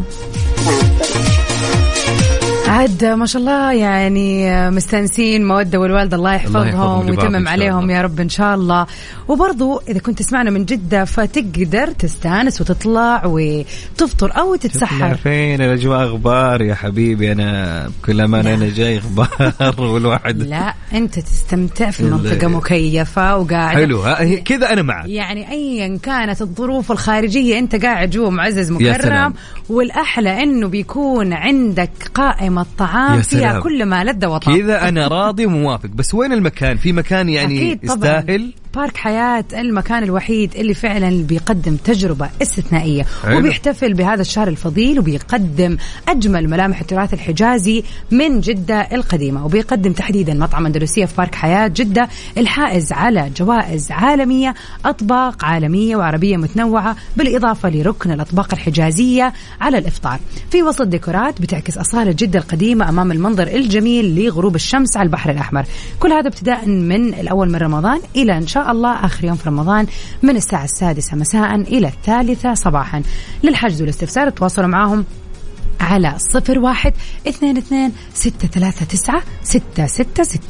عاد ما شاء الله يعني مستانسين مودة والوالدة الله يحفظهم ويتمم عليهم يا رب إن شاء الله. وبرضو إذا كنت تسمعنا من جدة فتقدر تستانس وتطلع وتفطر أو تتسحر. فين الأجواء أخبار يا حبيبي؟ أنا بكل أمانة أنا جاي أخبار والواحد لا أنت تستمتع في منطقة مكيفة وقاعد حلو كذا أنا معك. يعني أيا كانت الظروف الخارجية أنت قاعد جوا معزز مكرم، والأحلى إنه بيكون عندك قائمة الطعام فيها كل ما لذ وطاب. كذا أنا راضي وموافق. بس وين المكان؟ في مكان يعني يستاهل بارك حياة المكان الوحيد اللي فعلا بيقدم تجربة استثنائية وبيحتفل بهذا الشهر الفضيل وبيقدم أجمل ملامح التراث الحجازي من جدة القديمة، وبيقدم تحديدا مطعم أندلسية في بارك حياة جدة الحائز على جوائز عالمية، أطباق عالمية وعربية متنوعة، بالإضافة لركن الأطباق الحجازية على الإفطار في وسط ديكورات بتعكس أصالة جدة القديمة أمام المنظر الجميل لغروب الشمس على البحر الأحمر. كل هذا ابتداء من الأول من رمضان إلى إن شاء الله آخر يوم في رمضان من الساعة 6 مساء إلى 3 صباحا. للحجز والاستفسار تواصلوا معهم على 01-22-639-666.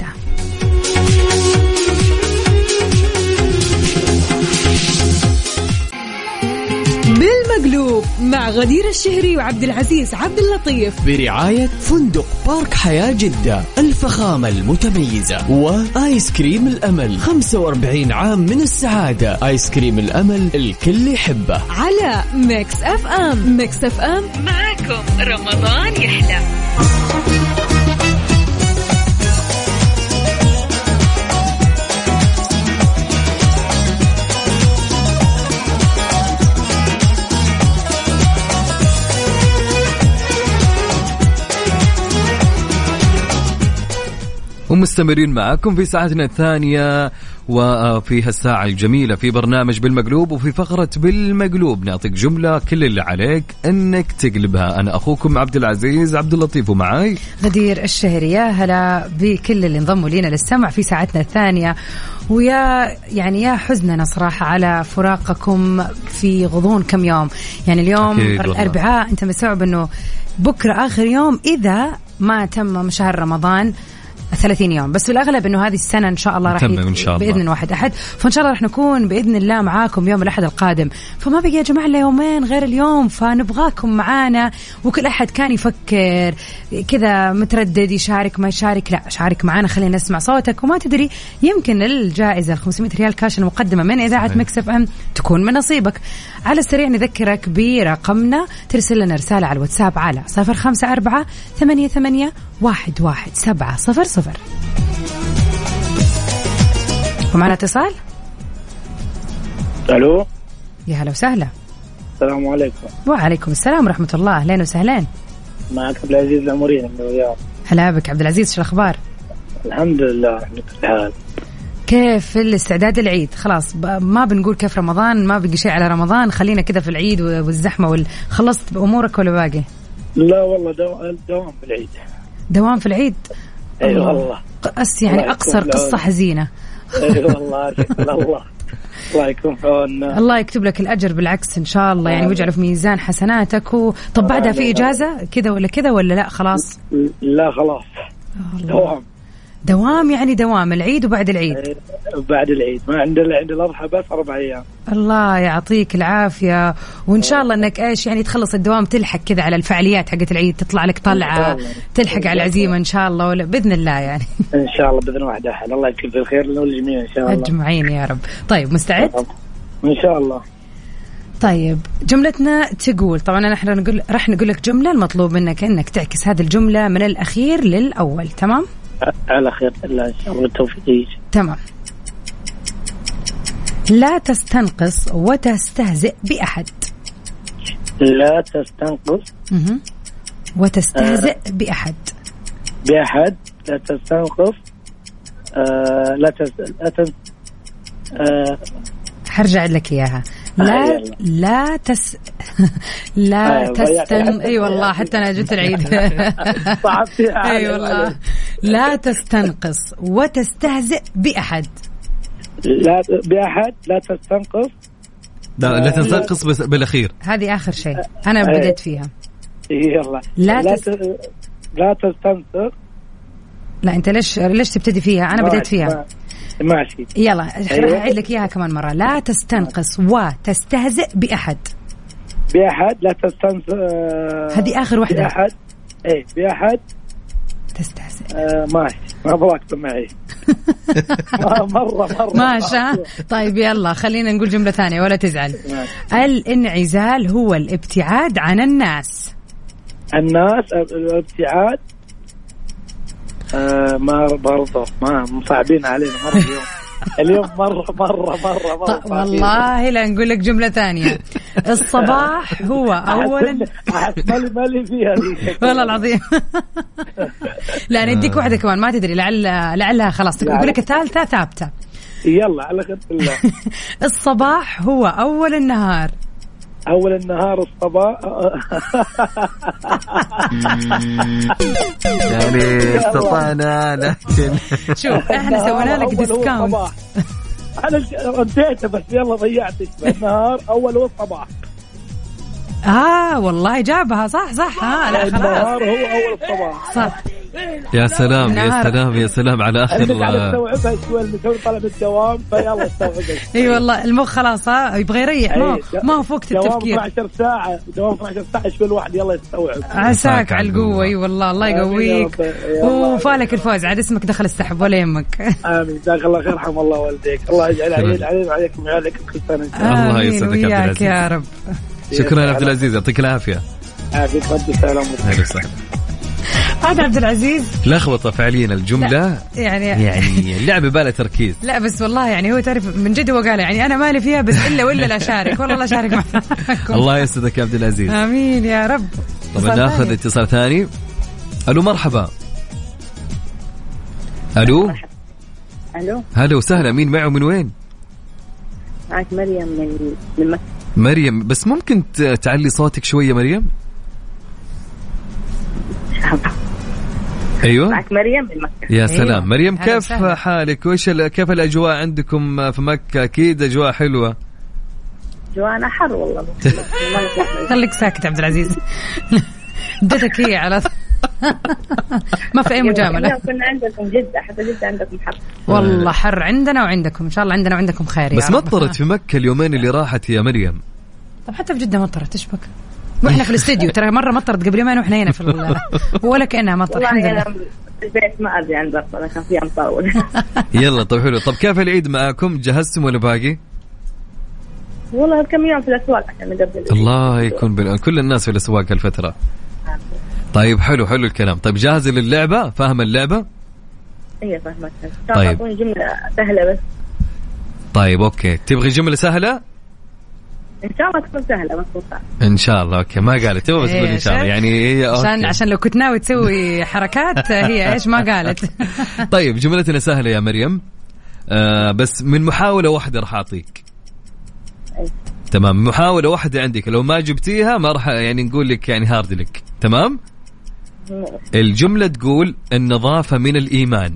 بالمقلوب مع غدير الشهري وعبد العزيز عبد اللطيف برعاية فندق بارك حياة جدة الفخامة المتميزة وآيس كريم الأمل 45 عام من السعادة. آيس كريم الأمل الكل يحبه. على ميكس اف ام. ميكس اف ام معكم رمضان يحلى. ومستمرين معكم في ساعتنا الثانية وفي هالساعة الجميلة في برنامج بالمقلوب. وفي فقرة بالمقلوب نعطيك جملة كل اللي عليك انك تقلبها. انا اخوكم عبد العزيز عبد اللطيف ومعاي غدير الشهري. يا هلا بكل اللي انضموا لينا للسمع في ساعتنا الثانية، ويا يعني يا حزننا صراحة على فراقكم في غضون كم يوم. يعني اليوم الأربعاء، انت مستوعب انه بكرة آخر يوم إذا ما تم شهر رمضان 30 يوم، بس في الأغلب إنه هذه السنة إن شاء الله راح بإذن واحد أحد، فإن شاء الله راح نكون بإذن الله معاكم يوم الأحد القادم. فما بقي يا جماعة إلا يومين غير اليوم، فنبغاكم معانا. وكل أحد كان يفكر كذا متردد يشارك ما يشارك، لا شارك معانا، خلينا نسمع صوتك. وما تدري يمكن الجائزة 500 ريال كاش المقدمة من إذاعة ميكس اف ام تكون من نصيبك. على السريع نذكرك برقمنا، ترسل لنا رسالة على الواتساب على 0548811700. ومعنا اتصال. الو، يا هلا وسهلا. السلام عليكم. وعليكم السلام ورحمة الله. أهلين وسهلين. معك عبد العزيز العمري من الرياض. هلا بك عبد العزيز، شو الأخبار؟ الحمد لله على كل حال. كيف الاستعداد للعيد؟ خلاص ما بنقول كيف رمضان، ما بقي شيء على رمضان، خلينا كذا في العيد والزحمة خلصت بأمورك ولا باقي؟ لا والله دوام في العيد. دوام في العيد؟ اي والله. يعني أقصر قصة حزينة. اي والله. الله يكون في عوننا. الله يكتب لك الأجر بالعكس إن شاء الله، يعني ويجعله في ميزان حسناتك. طب بعدها في إجازة كذا ولا لا خلاص؟ لا خلاص دوام يعني دوام العيد وبعد العيد. بعد العيد ما عند الأضحى بس 4 أيام. الله يعطيك العافية، وإن شاء الله إنك إيش يعني تخلص الدوام تلحق كذا على الفعاليات حقت العيد، تطلع لك طلعة تلحق على العزيمة إن شاء الله، ولا بإذن الله يعني. إن شاء الله بإذن واحد أحد. الله يكتب الخير لنا والجميع إن شاء الله. أجمعين يا رب. طيب مستعد؟ إن شاء الله. طيب جملتنا تقول، طبعا احنا راح نقول لك جملة، المطلوب منك انك تعكس هذه الجملة من الأخير للأول. تمام؟ على خير الله إن شاء الله. التوفيق. تمام. لا تستنقص وتستهزئ بأحد. لا تستنقص وتستهزئ بأحد. لا تستنقص. حرجع لك إياها. لا تستن. اي والله حتى انا جبت العيد. اي والله. لا تستنقص وتستهزئ بأحد. لا تستنقص. لا تستنقص بالأخير. هذه آخر شيء أنا بدأت فيها. يلا. لا تستنقص. لا أنت ليش تبتدي فيها؟ أنا بدأت فيها. ماشي. يلا راح أعيد لك إياها كمان مرة. لا تستنقص وتستهزئ بأحد. لا تستنقص. هذه آخر واحدة. بأحد. بأحد تستهزئ. ماشي، ما أبغاك معي. مرة ماشي. طيب يلا خلينا نقول جملة ثانية ولا تزعل. الانعزال هو الابتعاد عن الناس. الابتعاد. ما برضه ما مصعبين علينا مرة اليوم. اليوم مرة والله لا نقول لك جملة ثانية. الصباح هو أولا مالي فيها والله العظيم. لا نديك واحدة كمان ما تدري لعلها خلاص تقول لك الثالثة ثابتة. يلا على خير الله. الصباح هو أول النهار. أول النهار الصباح. يعني استطعنا لكن شوف احنا سوينا لك ديسكاونت. أنا رديته بس يلا ضيعت النهار أول والصباح. والله جابها صح. لا خلاص النهار هو أول الصباح صح. يا سلام يا سلام يا سلام على آخر. استوعبها شوي اللي طلب الدوام فيلا استوعبها. اي والله المخ خلاص يبغى يريح ما هو فوق التفكير. دوام 12 ساعة شوي الواحد يلا يستوعب. عساك على القوة. اي والله الله يقويك وفالك الفوز. عاد اسمك دخل السحب ولا يهمك. آمين. جزاك الله خير. رحم الله والديك. الله يجعل علينا وعليكم وعليكم كل سنة. الله يسعدك يا عبد العزيز يا رب. شكرا يا عبد العزيز يعطيك العافية. عافية السلام. أهلا وسهلا. هذا عبد العزيز لخبطة فعليا الجملة. يعني اللعبة بالها تركيز. لا بس والله يعني هو تعرف من جد هو قال يعني أنا مالي فيها بس إلا ولا لا شارك. والله لا شارك معكم. الله يسعدك يا عبد العزيز. آمين يا رب. طبعا ناخذ اتصال ثاني. ألو مرحبا. ألو هلا وسهلا. مين معه من وين؟ معك مريم من مكة. مريم بس ممكن تعلي صوتك شوية مريم؟ أيوة معك مريم من مكة. يا سلام مريم كيف حالك؟ كيف الأجواء عندكم في مكة؟ أكيد أجواء حلوة. جوانا حر والله. خليك ساكت عبد العزيز. ادتك هي على ما في أي مجاملة. كنا عندكم جدة حتى جدة عندكم حر. والله حر عندنا وعندكم إن شاء الله. عندنا وعندكم خير. بس مطرت في مكة اليومين اللي راحت يا مريم. طب حتى في جدة مطرت إيش بك؟ واحنا في الاستديو ترى مرة مطرت قبل يومين واحنا هنا في ولا كأنها مطر. الحمد لله. البيت ما أدري عن برا كان فيها مطول. يلا طب حلو. طب كيف العيد معاكم؟ جهزتم ولا باقي؟ والله كم يوم في الأسواق عشان نقبل. الله يكون كل الناس في الأسواق الفترة. طيب حلو الكلام. طيب جاهزة للعبة؟ فاهم اللعبة؟ ايه فاهمك. طيب جملة سهلة بس. طيب اوكي تبغي جملة سهلة؟ ان شاء الله تكون سهلة ما تكون صعبة. ان شاء الله. اوكي ما قالت هو بس تقول ان شاء الله يعني هي عشان لو كنت ناوي تسوي حركات هي ايش ما قالت. طيب جملتنا سهلة يا مريم. بس من محاولة واحدة راح اعطيك. تمام محاولة واحدة عندك لو ما جبتيها ما راح يعني نقول لك يعني هارد لك. تمام. الجملة تقول النظافة من الإيمان.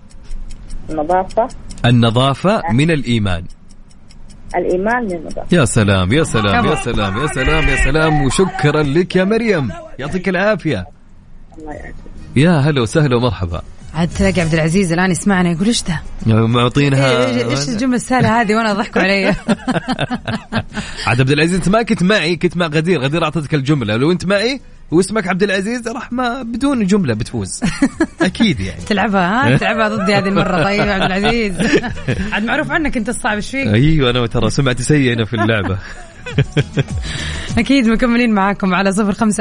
النظافة من الإيمان. الإيمان من النظافة. يا سلام يا سلام يا سلام يا سلام يا سلام. وشكرا لك يا مريم يعطيك العافية. الله يعافيك. يا هلا وسهلا ومرحبا. عاد تلاقي عبد العزيز الآن يسمعنا يقول إيش ده معطينها إيش الجملة السهلة هذه وأنا ضحكوا علي. عاد عبد العزيز أنت ما كنت معي كنت مع غدير أعطتك الجملة. لو أنت معي واسمك عبد العزيز راح ما بدون جملة بتفوز أكيد يعني. تلعبها ضدي هذه المرة. طيب عبد العزيز عاد معروف عنك أنت الصعب إيش فيك. أيوة أنا ترى سمعتي سيئة هنا في اللعبة. أكيد مكملين معاكم على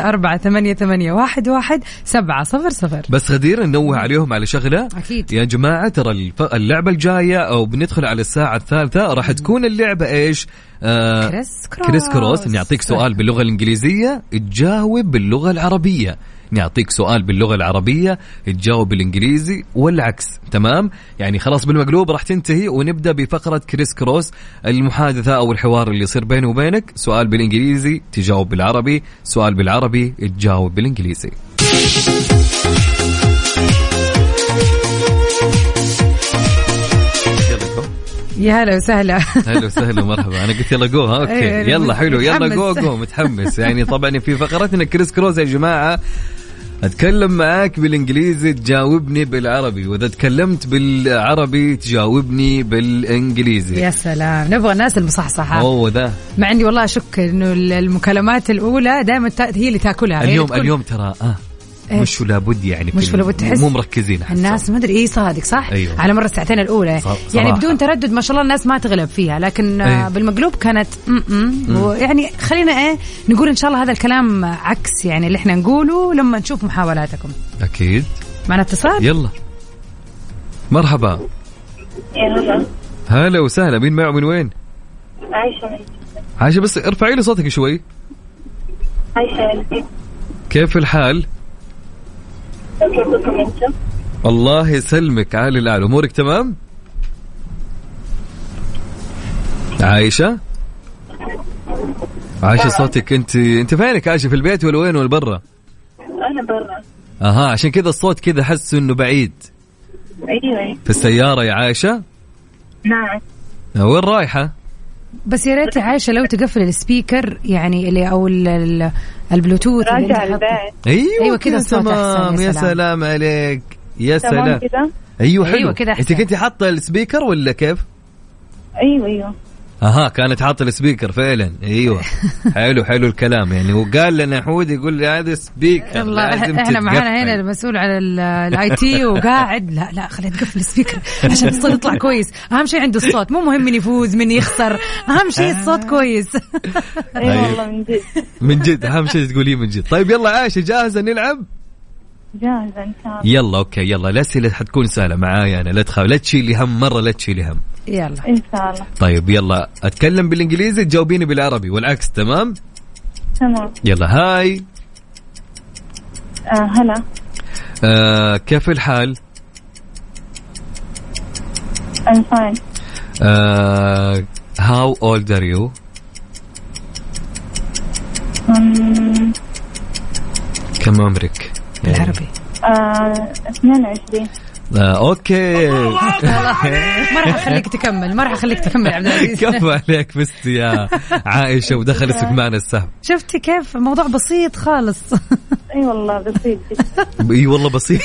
0548811700. بس غدير ننوه عليهم على شغلة أكيد يا جماعة. ترى اللعبة الجاية أو بندخل على الساعة الثالثة راح تكون اللعبة إيش؟ كريس كروس. نعطيك سؤال باللغة الإنجليزية تجاوب باللغة العربية. نعطيك سؤال باللغة العربية تجاوب بالإنجليزي والعكس. تمام يعني خلاص بالمقلوب راح تنتهي ونبدأ بفقرة كريس كروس. المحادثة أو الحوار اللي يصير بيني وبينك سؤال بالإنجليزي تجاوب بالعربي. سؤال بالعربي تجاوب بالإنجليزي. يا هلا وسهلا. هلا وسهلا مرحبا. انا قلت يلا جو. اوكي يلا حلو يلا جو متحمس يعني. طبعا في فقرتنا كريس كروز يا جماعه اتكلم معاك بالانجليزي تجاوبني بالعربي واذا تكلمت بالعربي تجاوبني بالانجليزي. يا سلام نبغى الناس المصحصحه. هو ده. مع عندي والله اشك انه المكالمات الاولى دائما هي اللي تاكلها. اليوم ترى مش لابد يعني مش لابد تحس مو مركزين الناس ما ادري ايه صادق صح. أيوة. على مر الساعتين الاولى يعني بدون تردد ما شاء الله الناس ما تغلب فيها لكن أيوة. بالمقلوب كانت يعني خلينا نقول ان شاء الله هذا الكلام عكس يعني اللي احنا نقوله لما نشوف محاولاتكم. اكيد. معنا اتصال. يلا مرحبا. هلا وسهلا. مين معه من وين؟ عايشة بس ارفعي لي صوتك شوي. كيف الحال؟ الله يسلمك. عالي الآن. أمورك تمام؟ عايشة صوتك انت فينك عايشة؟ في البيت ولا وين ولا برا؟ انا برا. عشان كذا الصوت كذا حس انه بعيد. ايوه في السيارة يا عايشة؟ نعم. وين رايحة؟ بس يا ريت عايشة لو تقفل السبيكر يعني اللي او البلوتوث راجع البيت. ايوه كده الصوت احسن. يا سلام عليك. يا سلام كده. ايوه حلو. أيوة كده. انت كنتي حاطة السبيكر ولا كيف؟ ايوه كانت حاطة السبيكر فعلا. ايوه. حلو الكلام يعني. وقال لنا حود يقول لي هذا سبيكر لازم احنا معانا هنا المسؤول على الاي تي وقاعد لا خلينا نقفل السبيكر عشان الصوت يطلع كويس. اهم شيء عنده الصوت، مو مهم من يفوز من يخسر، اهم شيء الصوت كويس. اي والله من جد اهم شيء تقوليه من جد. طيب يلا عايشة جاهزة نلعب؟ جاهزة ان شاء الله. يلا اوكي يلا. الأسئلة حتكون سهلة معايا انا، لا تخاف، لا تشيلي هم مرة، لا تشيلي هم. يلا ان شاء الله. طيب يلا اتكلم بالانجليزي تجاوبيني بالعربي والعكس. تمام يلا. هاي. هلا. كيف الحال؟ I'm fine. How old are you? كم عمرك؟ بالعربي. 22. اوكي. ما راح اخليك تكمل عبد العزيز. كفو عليك فزت يا عائشة ودخل اسمك معنا السهم. شفتي كيف موضوع بسيط خالص. اي والله بسيط. اي والله بسيط.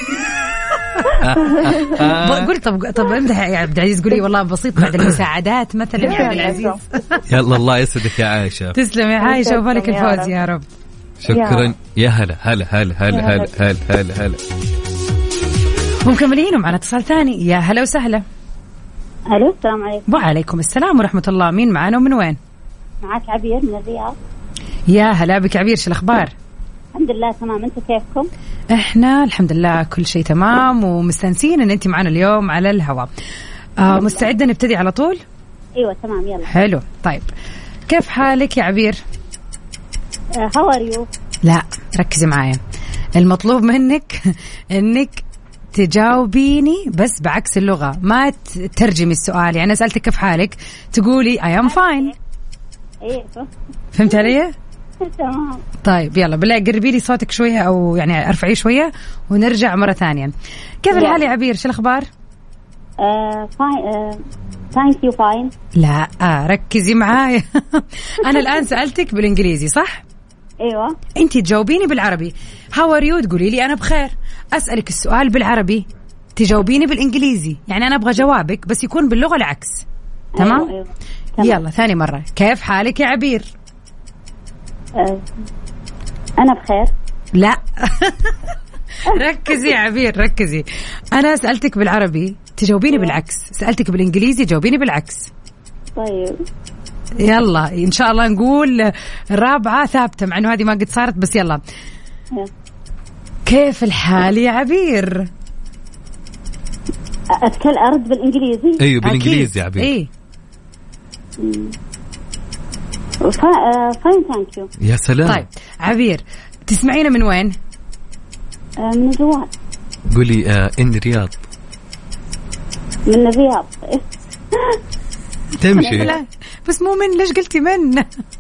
قول طب امدح يا عبد العزيز، قولي والله بسيط بعد المساعدات مثلا يا عبد العزيز. يلا الله يسعدك يا عائشة. تسلم يا عائشة وبارك الفوز يا رب. شكرا يا هلا. ومكملين ومعنا اتصال ثاني. يا هلا وسهلا. الو السلام عليكم. وعليكم السلام ورحمة الله. مين معانا ومن وين؟ معك عبير من الرياض. يا هلا بك عبير، شو الأخبار؟ الحمد لله تمام. انتم كيفكم؟ احنا الحمد لله كل شيء تمام ومستانسين ان انت معنا اليوم على الهواء. مستعدة نبتدي على طول؟ ايوه تمام يلا. حلو. طيب كيف حالك يا عبير؟ هاو ار يو. لا ركزي معايا، المطلوب منك انك تجاوبيني بس بعكس اللغة، ما ترجمي السؤال. يعني سألتك كيف حالك تقولي I am fine. ايه فهمت علي؟ تمام. طيب يلا بالله قربي لي صوتك شوية أو يعني ارفعيه شوية ونرجع مرة ثانية. كيف الحال يا عبير؟ شو الأخبار؟ fine. thank you fine. لا ركزي معايا. أنا الآن سألتك بالإنجليزي صح؟ ايوه. انتي تجاوبيني بالعربي. هاو ار يو تقولي لي انا بخير. اسالك السؤال بالعربي تجاوبيني بالانجليزي. يعني انا ابغى جوابك بس يكون باللغه العكس. تمام. أيوة. يلا ثاني مره. كيف حالك يا عبير؟ انا بخير. لا. ركزي يا عبير ركزي. انا سالتك بالعربي تجاوبيني بالعكس، سالتك بالانجليزي جاوبيني بالعكس. طيب يلا ان شاء الله نقول الرابعه ثابته مع انه هذه ما قد صارت بس يلا. كيف الحال يا عبير؟ اتكلم ارد بالانجليزي. ايوه بالانجليزي يا عبير. ايه فاين ثانك يو. يا سلام. طيب عبير تسمعينا من وين؟ من الجوال. قولي ان الرياض. من الرياض. تمشي. لا بس مو من. ليش قلتي من؟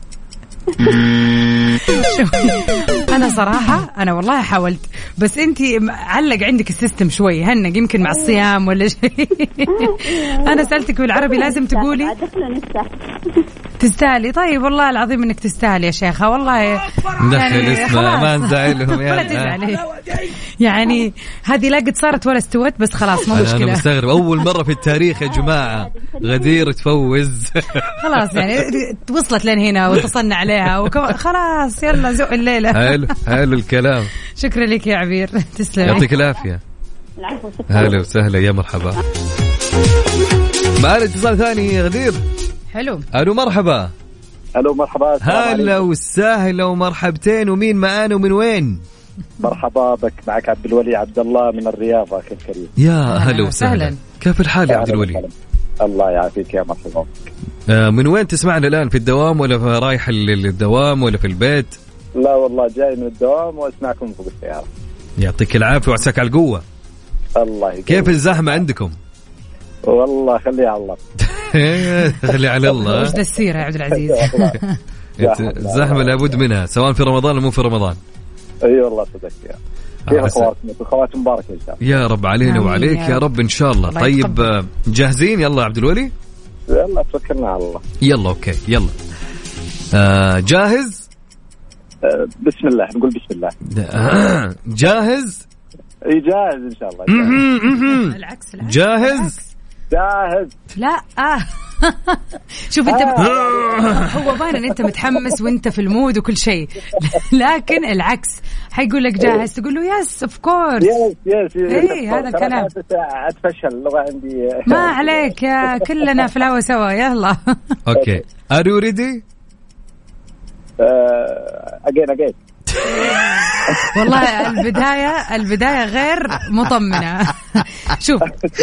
أنا صراحة أنا والله حاولت بس أنتي علق عندك السيستم شوي هنق يمكن مع الصيام ولا شيء. أنا سألتك بالعربي لازم تقولي تستاهلي. طيب والله العظيم إنك تستاهلي يا شيخة والله. دخل اسمها ما نزعلهم ولا تزعلي. يعني هذه لا قد صارت ولا استوت بس خلاص مو مشكلة. أنا مستغرب أول مرة في التاريخ يا جماعة غدير تفوز. خلاص يعني وصلت لين هنا واتصلنا عليها خلاص يلا زق الليلة. حلو الكلام. شكرا لك يا عبير تسلم. يعطيك العافية. هلا وسهلا يا مرحبا. معنا اتصال ثاني غدير. حلو. الو مرحبا. الو مرحبا. هلا وسهلا ومرحبتين. ومين معانا ومن وين؟ مرحبا بك. معك عبد الولي عبد الله من الرياض اخي الكريم. يا هلا وسهلا. كيف الحال يا عبد الولي؟ الله يعافيك يا مرحبا. من وين تسمعنا الآن؟ في الدوام ولا رايح للدوام ولا في البيت؟ لا والله جاي من الدوام واسمعكم فوق السيارة. يعطيك العافية وعساك على القوة. الله يقوي. كيف الزحمة عندكم؟ والله خليها على الله. خلي على الله. وش السيرة يا عبد العزيز؟ الزحمة لابد منها سواء في رمضان أو مو في رمضان. اي والله صدق يا كيف اخواتكم مبارك ان شاء الله. يا رب علينا وعليك يا رب ان شاء الله. طيب جاهزين؟ يلا يا عبد الولي يلا توكلنا على الله. يلا اوكي يلا. جاهز؟ بسم الله نقول بسم الله. جاهز؟ اي جاهز ان شاء الله. العكس جاهز؟ جاهز. لا شوف انت هو باين ان انت متحمس وانت في المود وكل شيء، لكن العكس حيقول لك جاهز تقول له يس اوف كورس. يس اي هذا الكلام. اتفشل اللغه عندي. ما عليك يا كلنا في الهوا سوا. يلا اوكي are you ready؟ again والله البداية غير مطمنة. شوف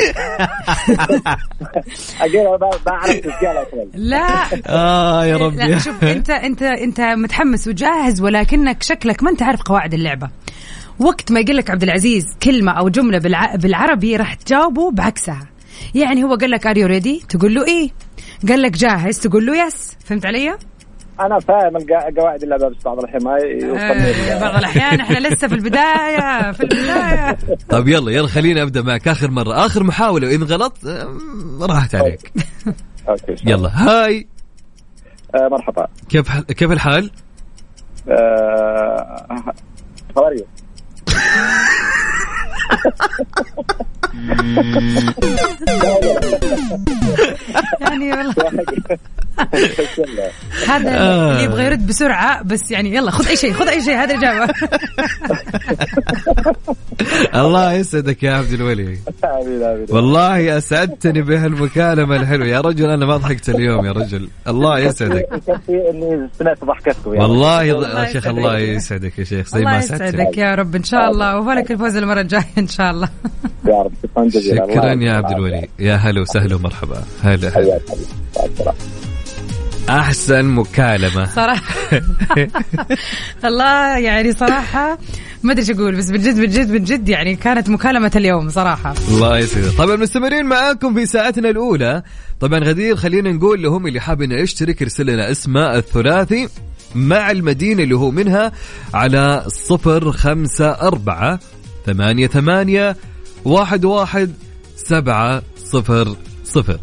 لا يا ربي. لا شوف انت متحمس وجاهز ولكنك شكلك ما انت عارف قواعد اللعبة. وقت ما يقول لك عبد العزيز كلمة او جملة بالعربي راح تجاوبه بعكسها. يعني هو قال لك are you ready تقول له ايه، قال لك جاهز تقول له يس. فهمت علي؟ أنا فاهم قواعد اللعبة بس بعض الأحيان بعض الأحيان إحنا لسه في البداية طب يلا خلينا أبدأ معك آخر مرة، آخر محاولة، وإن غلط راحت عليك. أوكي. يلا هاي. مرحبا. كيف الحال؟ خبريو. يعني والله هذا اللي يبغى يرد بسرعة بس يعني يلا خذ أي شيء هذا الإجابة. الله يسعدك يا عبد الولي. والله أسعدتني بهالمكالمة الحلوة يا رجل. أنا ما ضحكت اليوم يا رجل. الله يسعدك. والله يا شيخ الله يسعدك يا شيخ. الله يسعدك يا رب إن شاء الله وفلك الفوز المرة الجاية إن شاء الله. يا رب. شكرا يا عبد الولي. يا هلا وسهلا ومرحبا. هلا أحسن مكالمة صراحة. الله يعني صراحة ما أدري أقول بس بجد يعني كانت مكالمة اليوم صراحة. الله يسعدك. طبعا مستمرين معاكم في ساعتنا الأولى. طبعا غدير خلينا نقول لهم اللي حابين يشترك يرسل لنا اسماء الثلاثي مع المدينة اللي هو منها على 0548811700.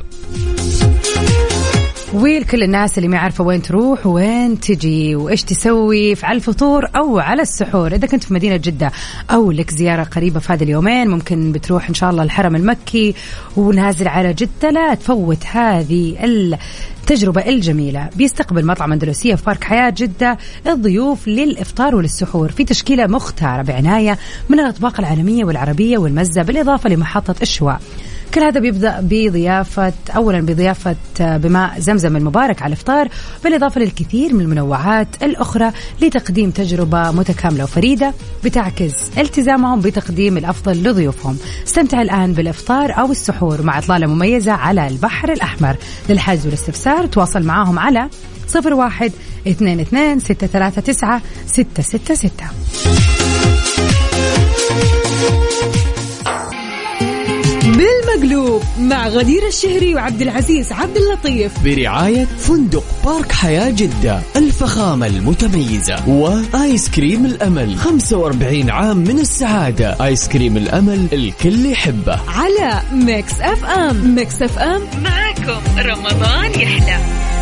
ولكل الناس اللي ما يعرفوا وين تروح وين تجي وإيش تسوي على الفطور أو على السحور، إذا كنت في مدينة جدة أو لك زيارة قريبة في هذه اليومين ممكن بتروح إن شاء الله الحرم المكي ونازل على جدة، لا تفوت هذه التجربة الجميلة. بيستقبل مطعم أندلسية في بارك حياة جدة الضيوف للإفطار والسحور في تشكيلة مختارة بعناية من الأطباق العالمية والعربية والمزة، بالإضافة لمحطة الشواء. كل هذا بيبدأ بضيافة بماء زمزم المبارك على الإفطار، بالإضافة للكثير من المنوعات الأخرى لتقديم تجربة متكاملة وفريدة بتعكس التزامهم بتقديم الأفضل لضيوفهم. استمتع الآن بالإفطار أو السحور مع إطلالة مميزة على البحر الأحمر. للحجز والاستفسار تواصل معهم على 01-222-639-666. بالمقلوب مع غدير الشهري وعبد العزيز عبد اللطيف برعاية فندق بارك حياة جدة الفخامة المتميزة وآيس كريم الأمل 45 عام من السعادة. آيس كريم الأمل الكل يحبه. على ميكس اف ام. ميكس اف ام معكم رمضان يحلى.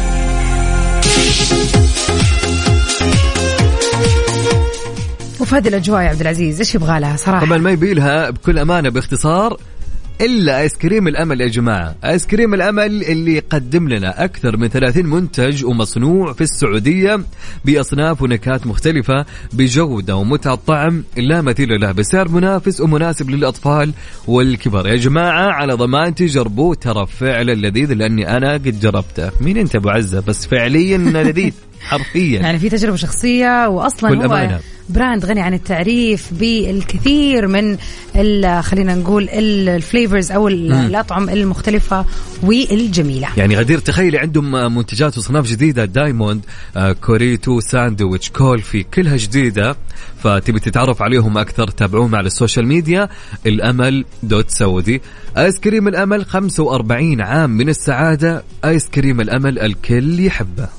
وفي هذه الأجواء يا عبد العزيز إيش يبغى لها صراحة؟ طبعا ما يبيلها بكل أمانة باختصار إلا آيس كريم الأمل يا جماعة. آيس كريم الأمل اللي يقدم لنا أكثر من 30 منتج ومصنوع في السعودية بأصناف ونكهات مختلفة بجودة ومتعة طعم لا مثيل له بسعر منافس ومناسب للأطفال والكبار. يا جماعة على ضمانتي جربوه ترى فعلا لذيذ، لأني أنا قد جربته. مين أنت أبو عزة؟ بس فعليا لذيذ. حرفيا يعني في تجربة شخصية، وأصلا هو براند غني عن التعريف بالكثير من خلينا نقول الفليفرز أو الأطعم المختلفة والجميلة. يعني غدير تخيلي عندهم منتجات وصناف جديدة، دايموند، كوريتو، ساندويتش، كولفي، كلها جديدة. فتبي تتعرف عليهم أكثر تابعوهم على السوشيال ميديا. الأمل .سعودي. آيس كريم الأمل 45 عام من السعادة. آيس كريم الأمل الكل يحبه.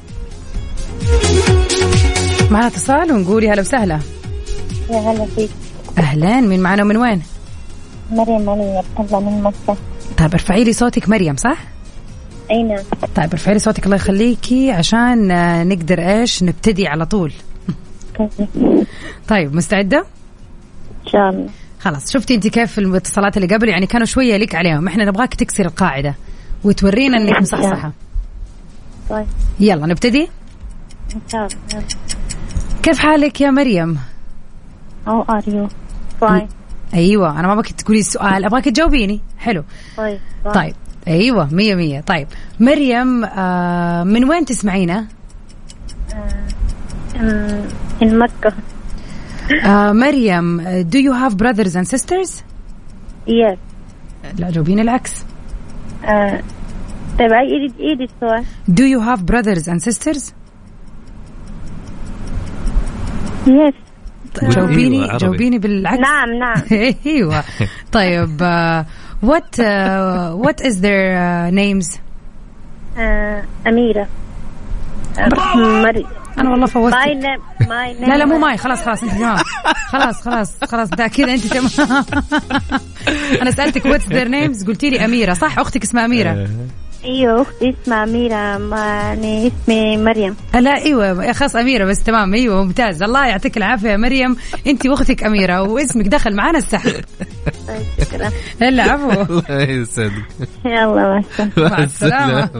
معنا اتصال ونقولي هلا وسهلا. يا هلا فيك. أهلا، مين معنا ومن وين؟ مريم علي بطلع من مكة. طيب ارفعي لي صوتك. مريم صح؟ أي نعم. طيب ارفعي لي صوتك الله يخليكي عشان نقدر إيش نبتدي على طول. طيب مستعدة؟ إن شاء الله. خلاص، شفتي أنت كيف الاتصالات اللي قبل يعني كانوا شوية لك عليهم، إحنا نبغاك تكسر القاعدة وتورينا إنك مصحصحة. طيب يلا نبتدي. إن شاء الله. كيف حالك يا مريم؟ How are you? Fine. أيوة، أنا ما بك تقولي السؤال، أبغاك تجاوبيني. حلو. طيب أيوة 100. طيب مريم، من وين تسمعينا؟ من مكة. مريم، do you have brothers and sisters? Yes. لا جاوبيني العكس. طيب عيدي السؤال. Do you have brothers and sisters? Yes. جاوبيني بالعكس. نعم. ايوه. طيب what is their names؟ أميرة. أنا والله فوزت. لا مو ماي. خلاص أنت تمام. خلاص ده كذا أنت تمام. أنا سألتك what's their names قلتي لي أميرة. صح، أختك اسمها أميرة. ايوه اختي اسمها أميرة، يعني اسمي مريم. لا ايوه خلاص أميرة بس. تمام ايوه ممتاز. الله يعطيك العافية يا مريم، انت واختك أميرة واسمك دخل معنا السحب. شكرا. لا عفو. الله يسعدك. يلا مع السلامة.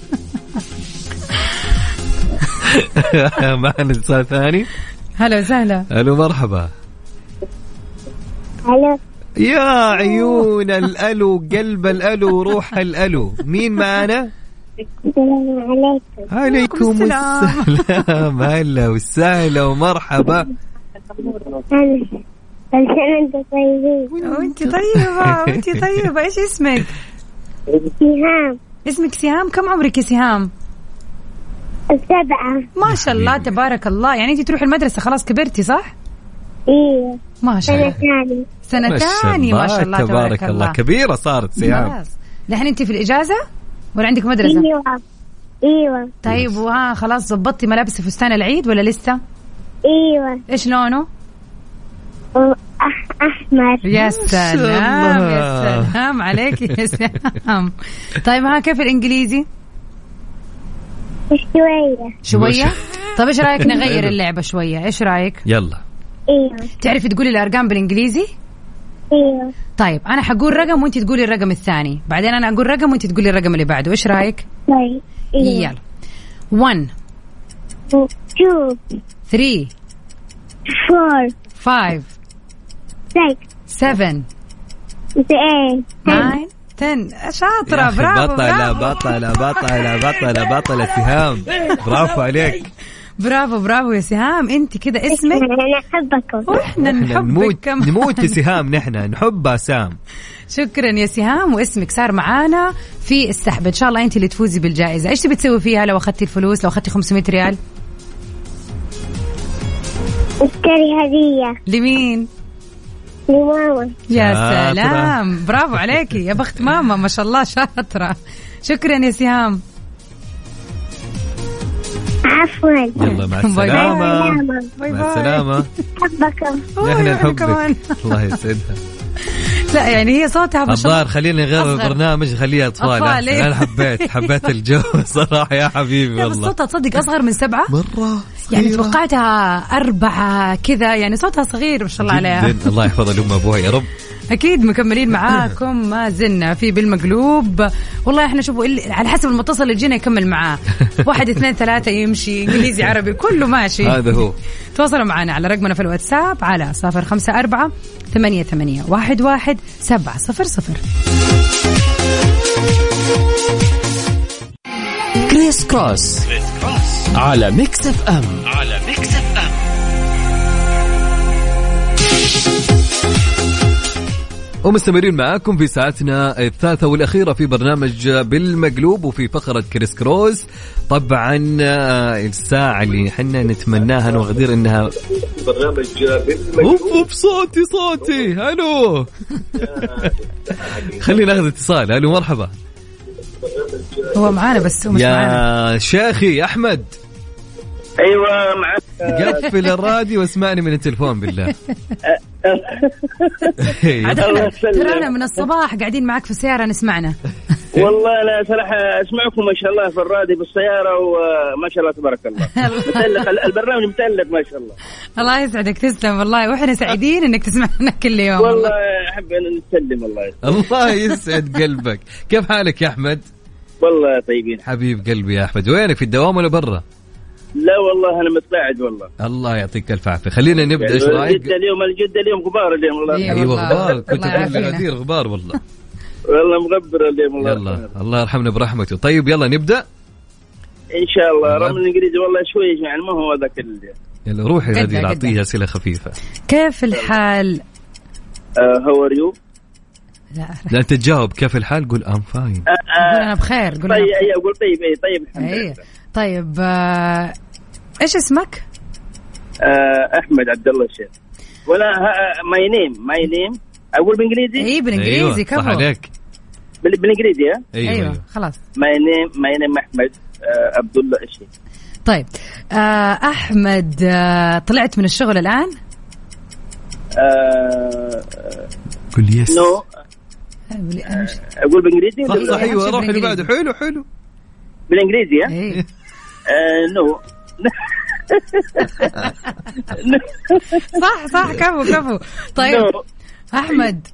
معنا اتصال ثاني. هلا وسهلا. الو مرحبا. هلا يا عيون الألو، قلب الألو، روح الألو. مين معنا؟ السلام عليكم. عليكم السلام. هلا وسهلا ومرحبا. انت طيبين. وانت طيبة. ايش اسمك؟ سهام. اسمك سهام. كم عمرك يا سهام؟ 7. ما شاء الله تبارك الله. يعني انت تروحي المدرسة خلاص كبرتي صح؟ ايوه ما شاء الله. سنة ثاني ما شاء الله تبارك الله. كبيرة صارت سهام. الحين انت في الإجازة ولا عندك مدرسة؟ ايوه. طيب خلاص زبطتي ملابس فستان العيد ولا لسه؟ ايوه. ايش لونه؟ احمر. يا سلام يا سلام عليك يا سلام. طيب كيف الإنجليزي؟ شوية. طيب ايش رايك نغير اللعبة شوية؟ ايش رايك؟ يلا. ايوه. تعرفي تقولي الأرقام بالإنجليزي؟ ايوه. طيب أنا حقول رقم وانت تقولي الرقم الثاني، بعدين أنا أقول رقم وانت تقولي الرقم اللي بعده. ايش رايك؟ طيب. يلا. 1 2 3 4 5 6 7 8 9 10. شاطرة. برافو. سهام برافو عليك. برافو يا سهام. انت كده اسمك. انا احبكم واحنا نحبك كمان. نموت يا سهام. نحن نحبها سام. شكرا يا سهام، واسمك صار معانا في السحب. ان شاء الله انت اللي تفوزي بالجائزة. ايش تبي تسوي فيها لو اخذتي الفلوس؟ لو اخذتي 500 ريال اشتري هدية. لمين؟ لماما. يا سلام. برافو عليكي يا بخت ماما، ما شاء الله شاطرة. شكرا يا سهام. عفوا. يلا مع السلامة. باي مع السلامة. حبكم. نحن نحبك. الله يسعدها. لا يعني هي صوتها الظاهر خلينا نغير البرنامج خليها أطفال. أنا حبيت الجو صراحة يا حبيبي والله. بس صوتها تصدق أصغر من 7 مرة. يعني توقعتها 4 كذا، يعني صوتها صغير ما شاء الله عليها. الله يحفظها لأم أبوها يا رب. أكيد مكملين معاكم، ما زلنا في بالمقلوب. والله إحنا شوفوا على حسب المتصل اللي جينا يكمل معاه. 1 2 3 يمشي، إنجليزي عربي كله ماشي. هذا هو. تواصلوا معنا على رقمنا في الواتساب على 054 88 11 700. كريس كروس على ميكس اف ام. ومستمرين معاكم في ساعتنا الثالثة والأخيرة في برنامج بالمقلوب وفي فقرة كريس كروس. طبعا الساعة اللي حنا نتمناها أنا وغدير إنها برنامج بالمقلوب. صوتي هلو. خلينا ناخذ اتصال. هلو مرحبا. هو معانا بس مش معانا يا شيخي أحمد. ايوه معك. قفل الراديو واسمعني من التلفون بالله. ترانا من الصباح قاعدين معك في السيارة نسمعنا. والله لا صراحة اسمعكم ما شاء الله في الراديو بالسيارة وما شاء الله تبارك الله. متألق البرنامج متألق ما شاء الله. الله يسعدك تسلم والله واحنا سعيدين انك تسمعنا كل يوم. والله احب ان نسلم الله يسعد قلبك. كيف حالك يا احمد؟ والله طيبين حبيب قلبي يا احمد. وينك في الدوام ولا برا؟ لا والله أنا متقاعد والله. الله يعطيك الف عافية. خلينا نبدأ. إيش رأيك؟ الجدة اليوم غبار اليوم والله. أيوة غبار. كنت أقول لغدير غبار والله. والله مغبر اليوم والله. يلا الله يرحمنا برحمته. طيب يلا نبدأ. إن شاء الله. رغم الإنجليزي والله شوي يعني ما هو ذاك يلا روحي غدير أعطيها أسئلة خفيفة. كيف الحال؟ How are you؟ لا أنت تجاوب كيف الحال قول I'm fine. قول أنا بخير. قول طيب قول طيب الحمد لله. طيب ايش اسمك؟ احمد عبد الله الشيخ. ولا ماي نيم اقول بالانجليزي؟ اي بالانجليزي. كفو عليك بالانجليزي. ايوه خلاص. ماي نيم احمد عبد الله الشيخ. طيب احمد طلعت من الشغل الان؟ قول يس. نو اقول بالانجليزي. صح ايوه روح اللي بعده. حلو بالانجليزي. نو. صح كفو. طيب احمد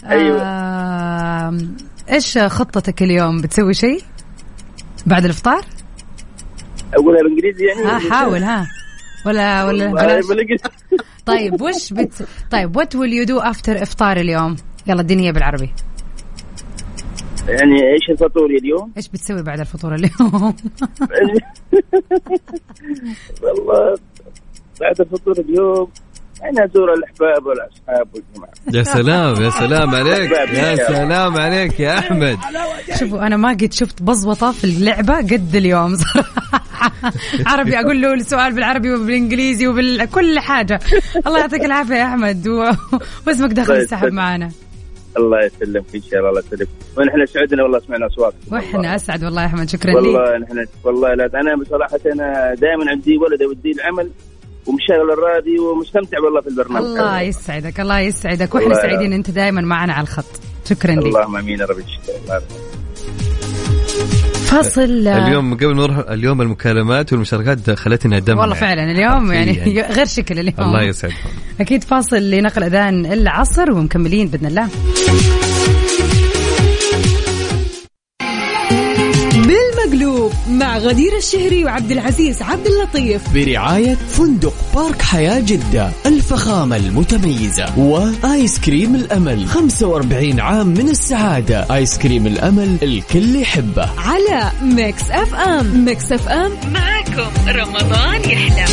ايش خطتك اليوم؟ بتسوي شيء بعد الافطار؟ اقولها بالانجليزي يعني. حاول ولا طيب طيب what will you do after افطار اليوم؟ يلا اديني بالعربي. يعني ايش الفطور اليوم؟ ايش بتسوي بعد الفطور اليوم؟ والله بعد الفطور اليوم أنا أزور الأحباب والأصحاب والجماعة. يا سلام عليك يا أحمد. شوفوا أنا ما قد شفت بزوطة في اللعبة قد اليوم صراحة. عربي أقول له السؤال بالعربي وبالإنجليزي وكل حاجة. الله يعطيك العافية يا أحمد واسمك داخل السحب معنا. الله يسلمك إن شاء الله. الله يسلمك. ونحن سعدنا والله سمعنا أصواتك. وإحنا أسعد والله يا أحمد. شكرا لي. والله لا أنا بصراحة أنا دائما عندي ولد ودي العمل ومشغل الراديو ومستمتع والله في البرنامج. الله يسعدك وإحنا سعيدين أنت دائما معنا على الخط. شكرا لي. اللهم آمين يا رب. فاصل اليوم قبل ما نروح اليوم المكالمات والمشاركات خلتنا دم والله فعلا اليوم يعني غير شكل اليوم. الله يسعدكم. أكيد فاصل لنقل أذان العصر ومكملين بإذن الله. بالمقلوب مع غدير الشهري وعبد العزيز عبد اللطيف برعاية فندق بارك حياة جدة الفخامة المتميزة وآيس كريم الأمل 45 عام من السعادة. آيس كريم الأمل الكل يحبه. على ميكس اف ام. ميكس اف ام معاكم رمضان يحلى.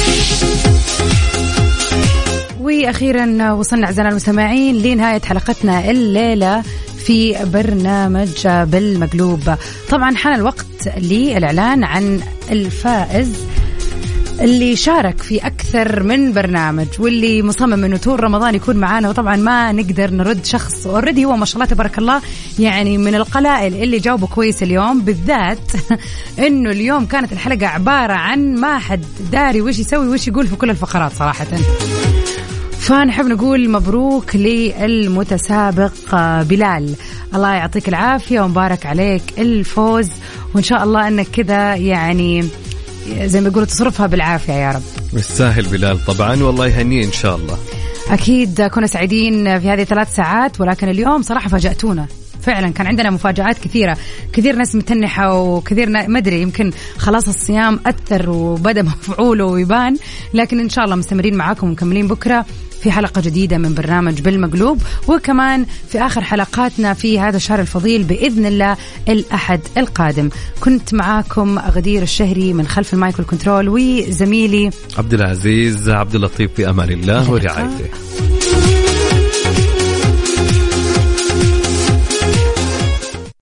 وأخيرا وصلنا أعزائنا المستمعين لنهاية حلقتنا الليلة في برنامج بالمقلوب. طبعا حان الوقت للإعلان عن الفائز اللي شارك في أكثر من برنامج واللي مصمم أنه طول رمضان يكون معانا. وطبعا ما نقدر نرد شخص أوريدي هو ما شاء الله تبارك الله يعني من القلائل اللي جاوبوا كويس اليوم بالذات. أنه اليوم كانت الحلقة عبارة عن ما حد داري وش يسوي وش يقول في كل الفقرات صراحة. فنحب نقول مبروك للمتسابق بلال. الله يعطيك العافية ومبارك عليك الفوز وإن شاء الله أنك كذا يعني زي ما يقولوا تصرفها بالعافية يا رب. مستاهل بلال طبعا والله يهنيه إن شاء الله. أكيد كنا سعيدين في هذه 3 ساعات ولكن اليوم صراحة فاجأتونا فعلا. كان عندنا مفاجآت كثيرة. كثير ناس متنحة وكثير ما أدري يمكن خلاص الصيام أثر وبدأ مفعوله ويبان. لكن إن شاء الله مستمرين معاكم ومكملين بكرة في حلقة جديدة من برنامج بالمقلوب، وكمان في آخر حلقاتنا في هذا الشهر الفضيل بإذن الله الأحد القادم. كنت معاكم غدير الشهري من خلف المايك والكنترول، وزميلي عبد العزيز عبد اللطيف في أمان الله ورعايته.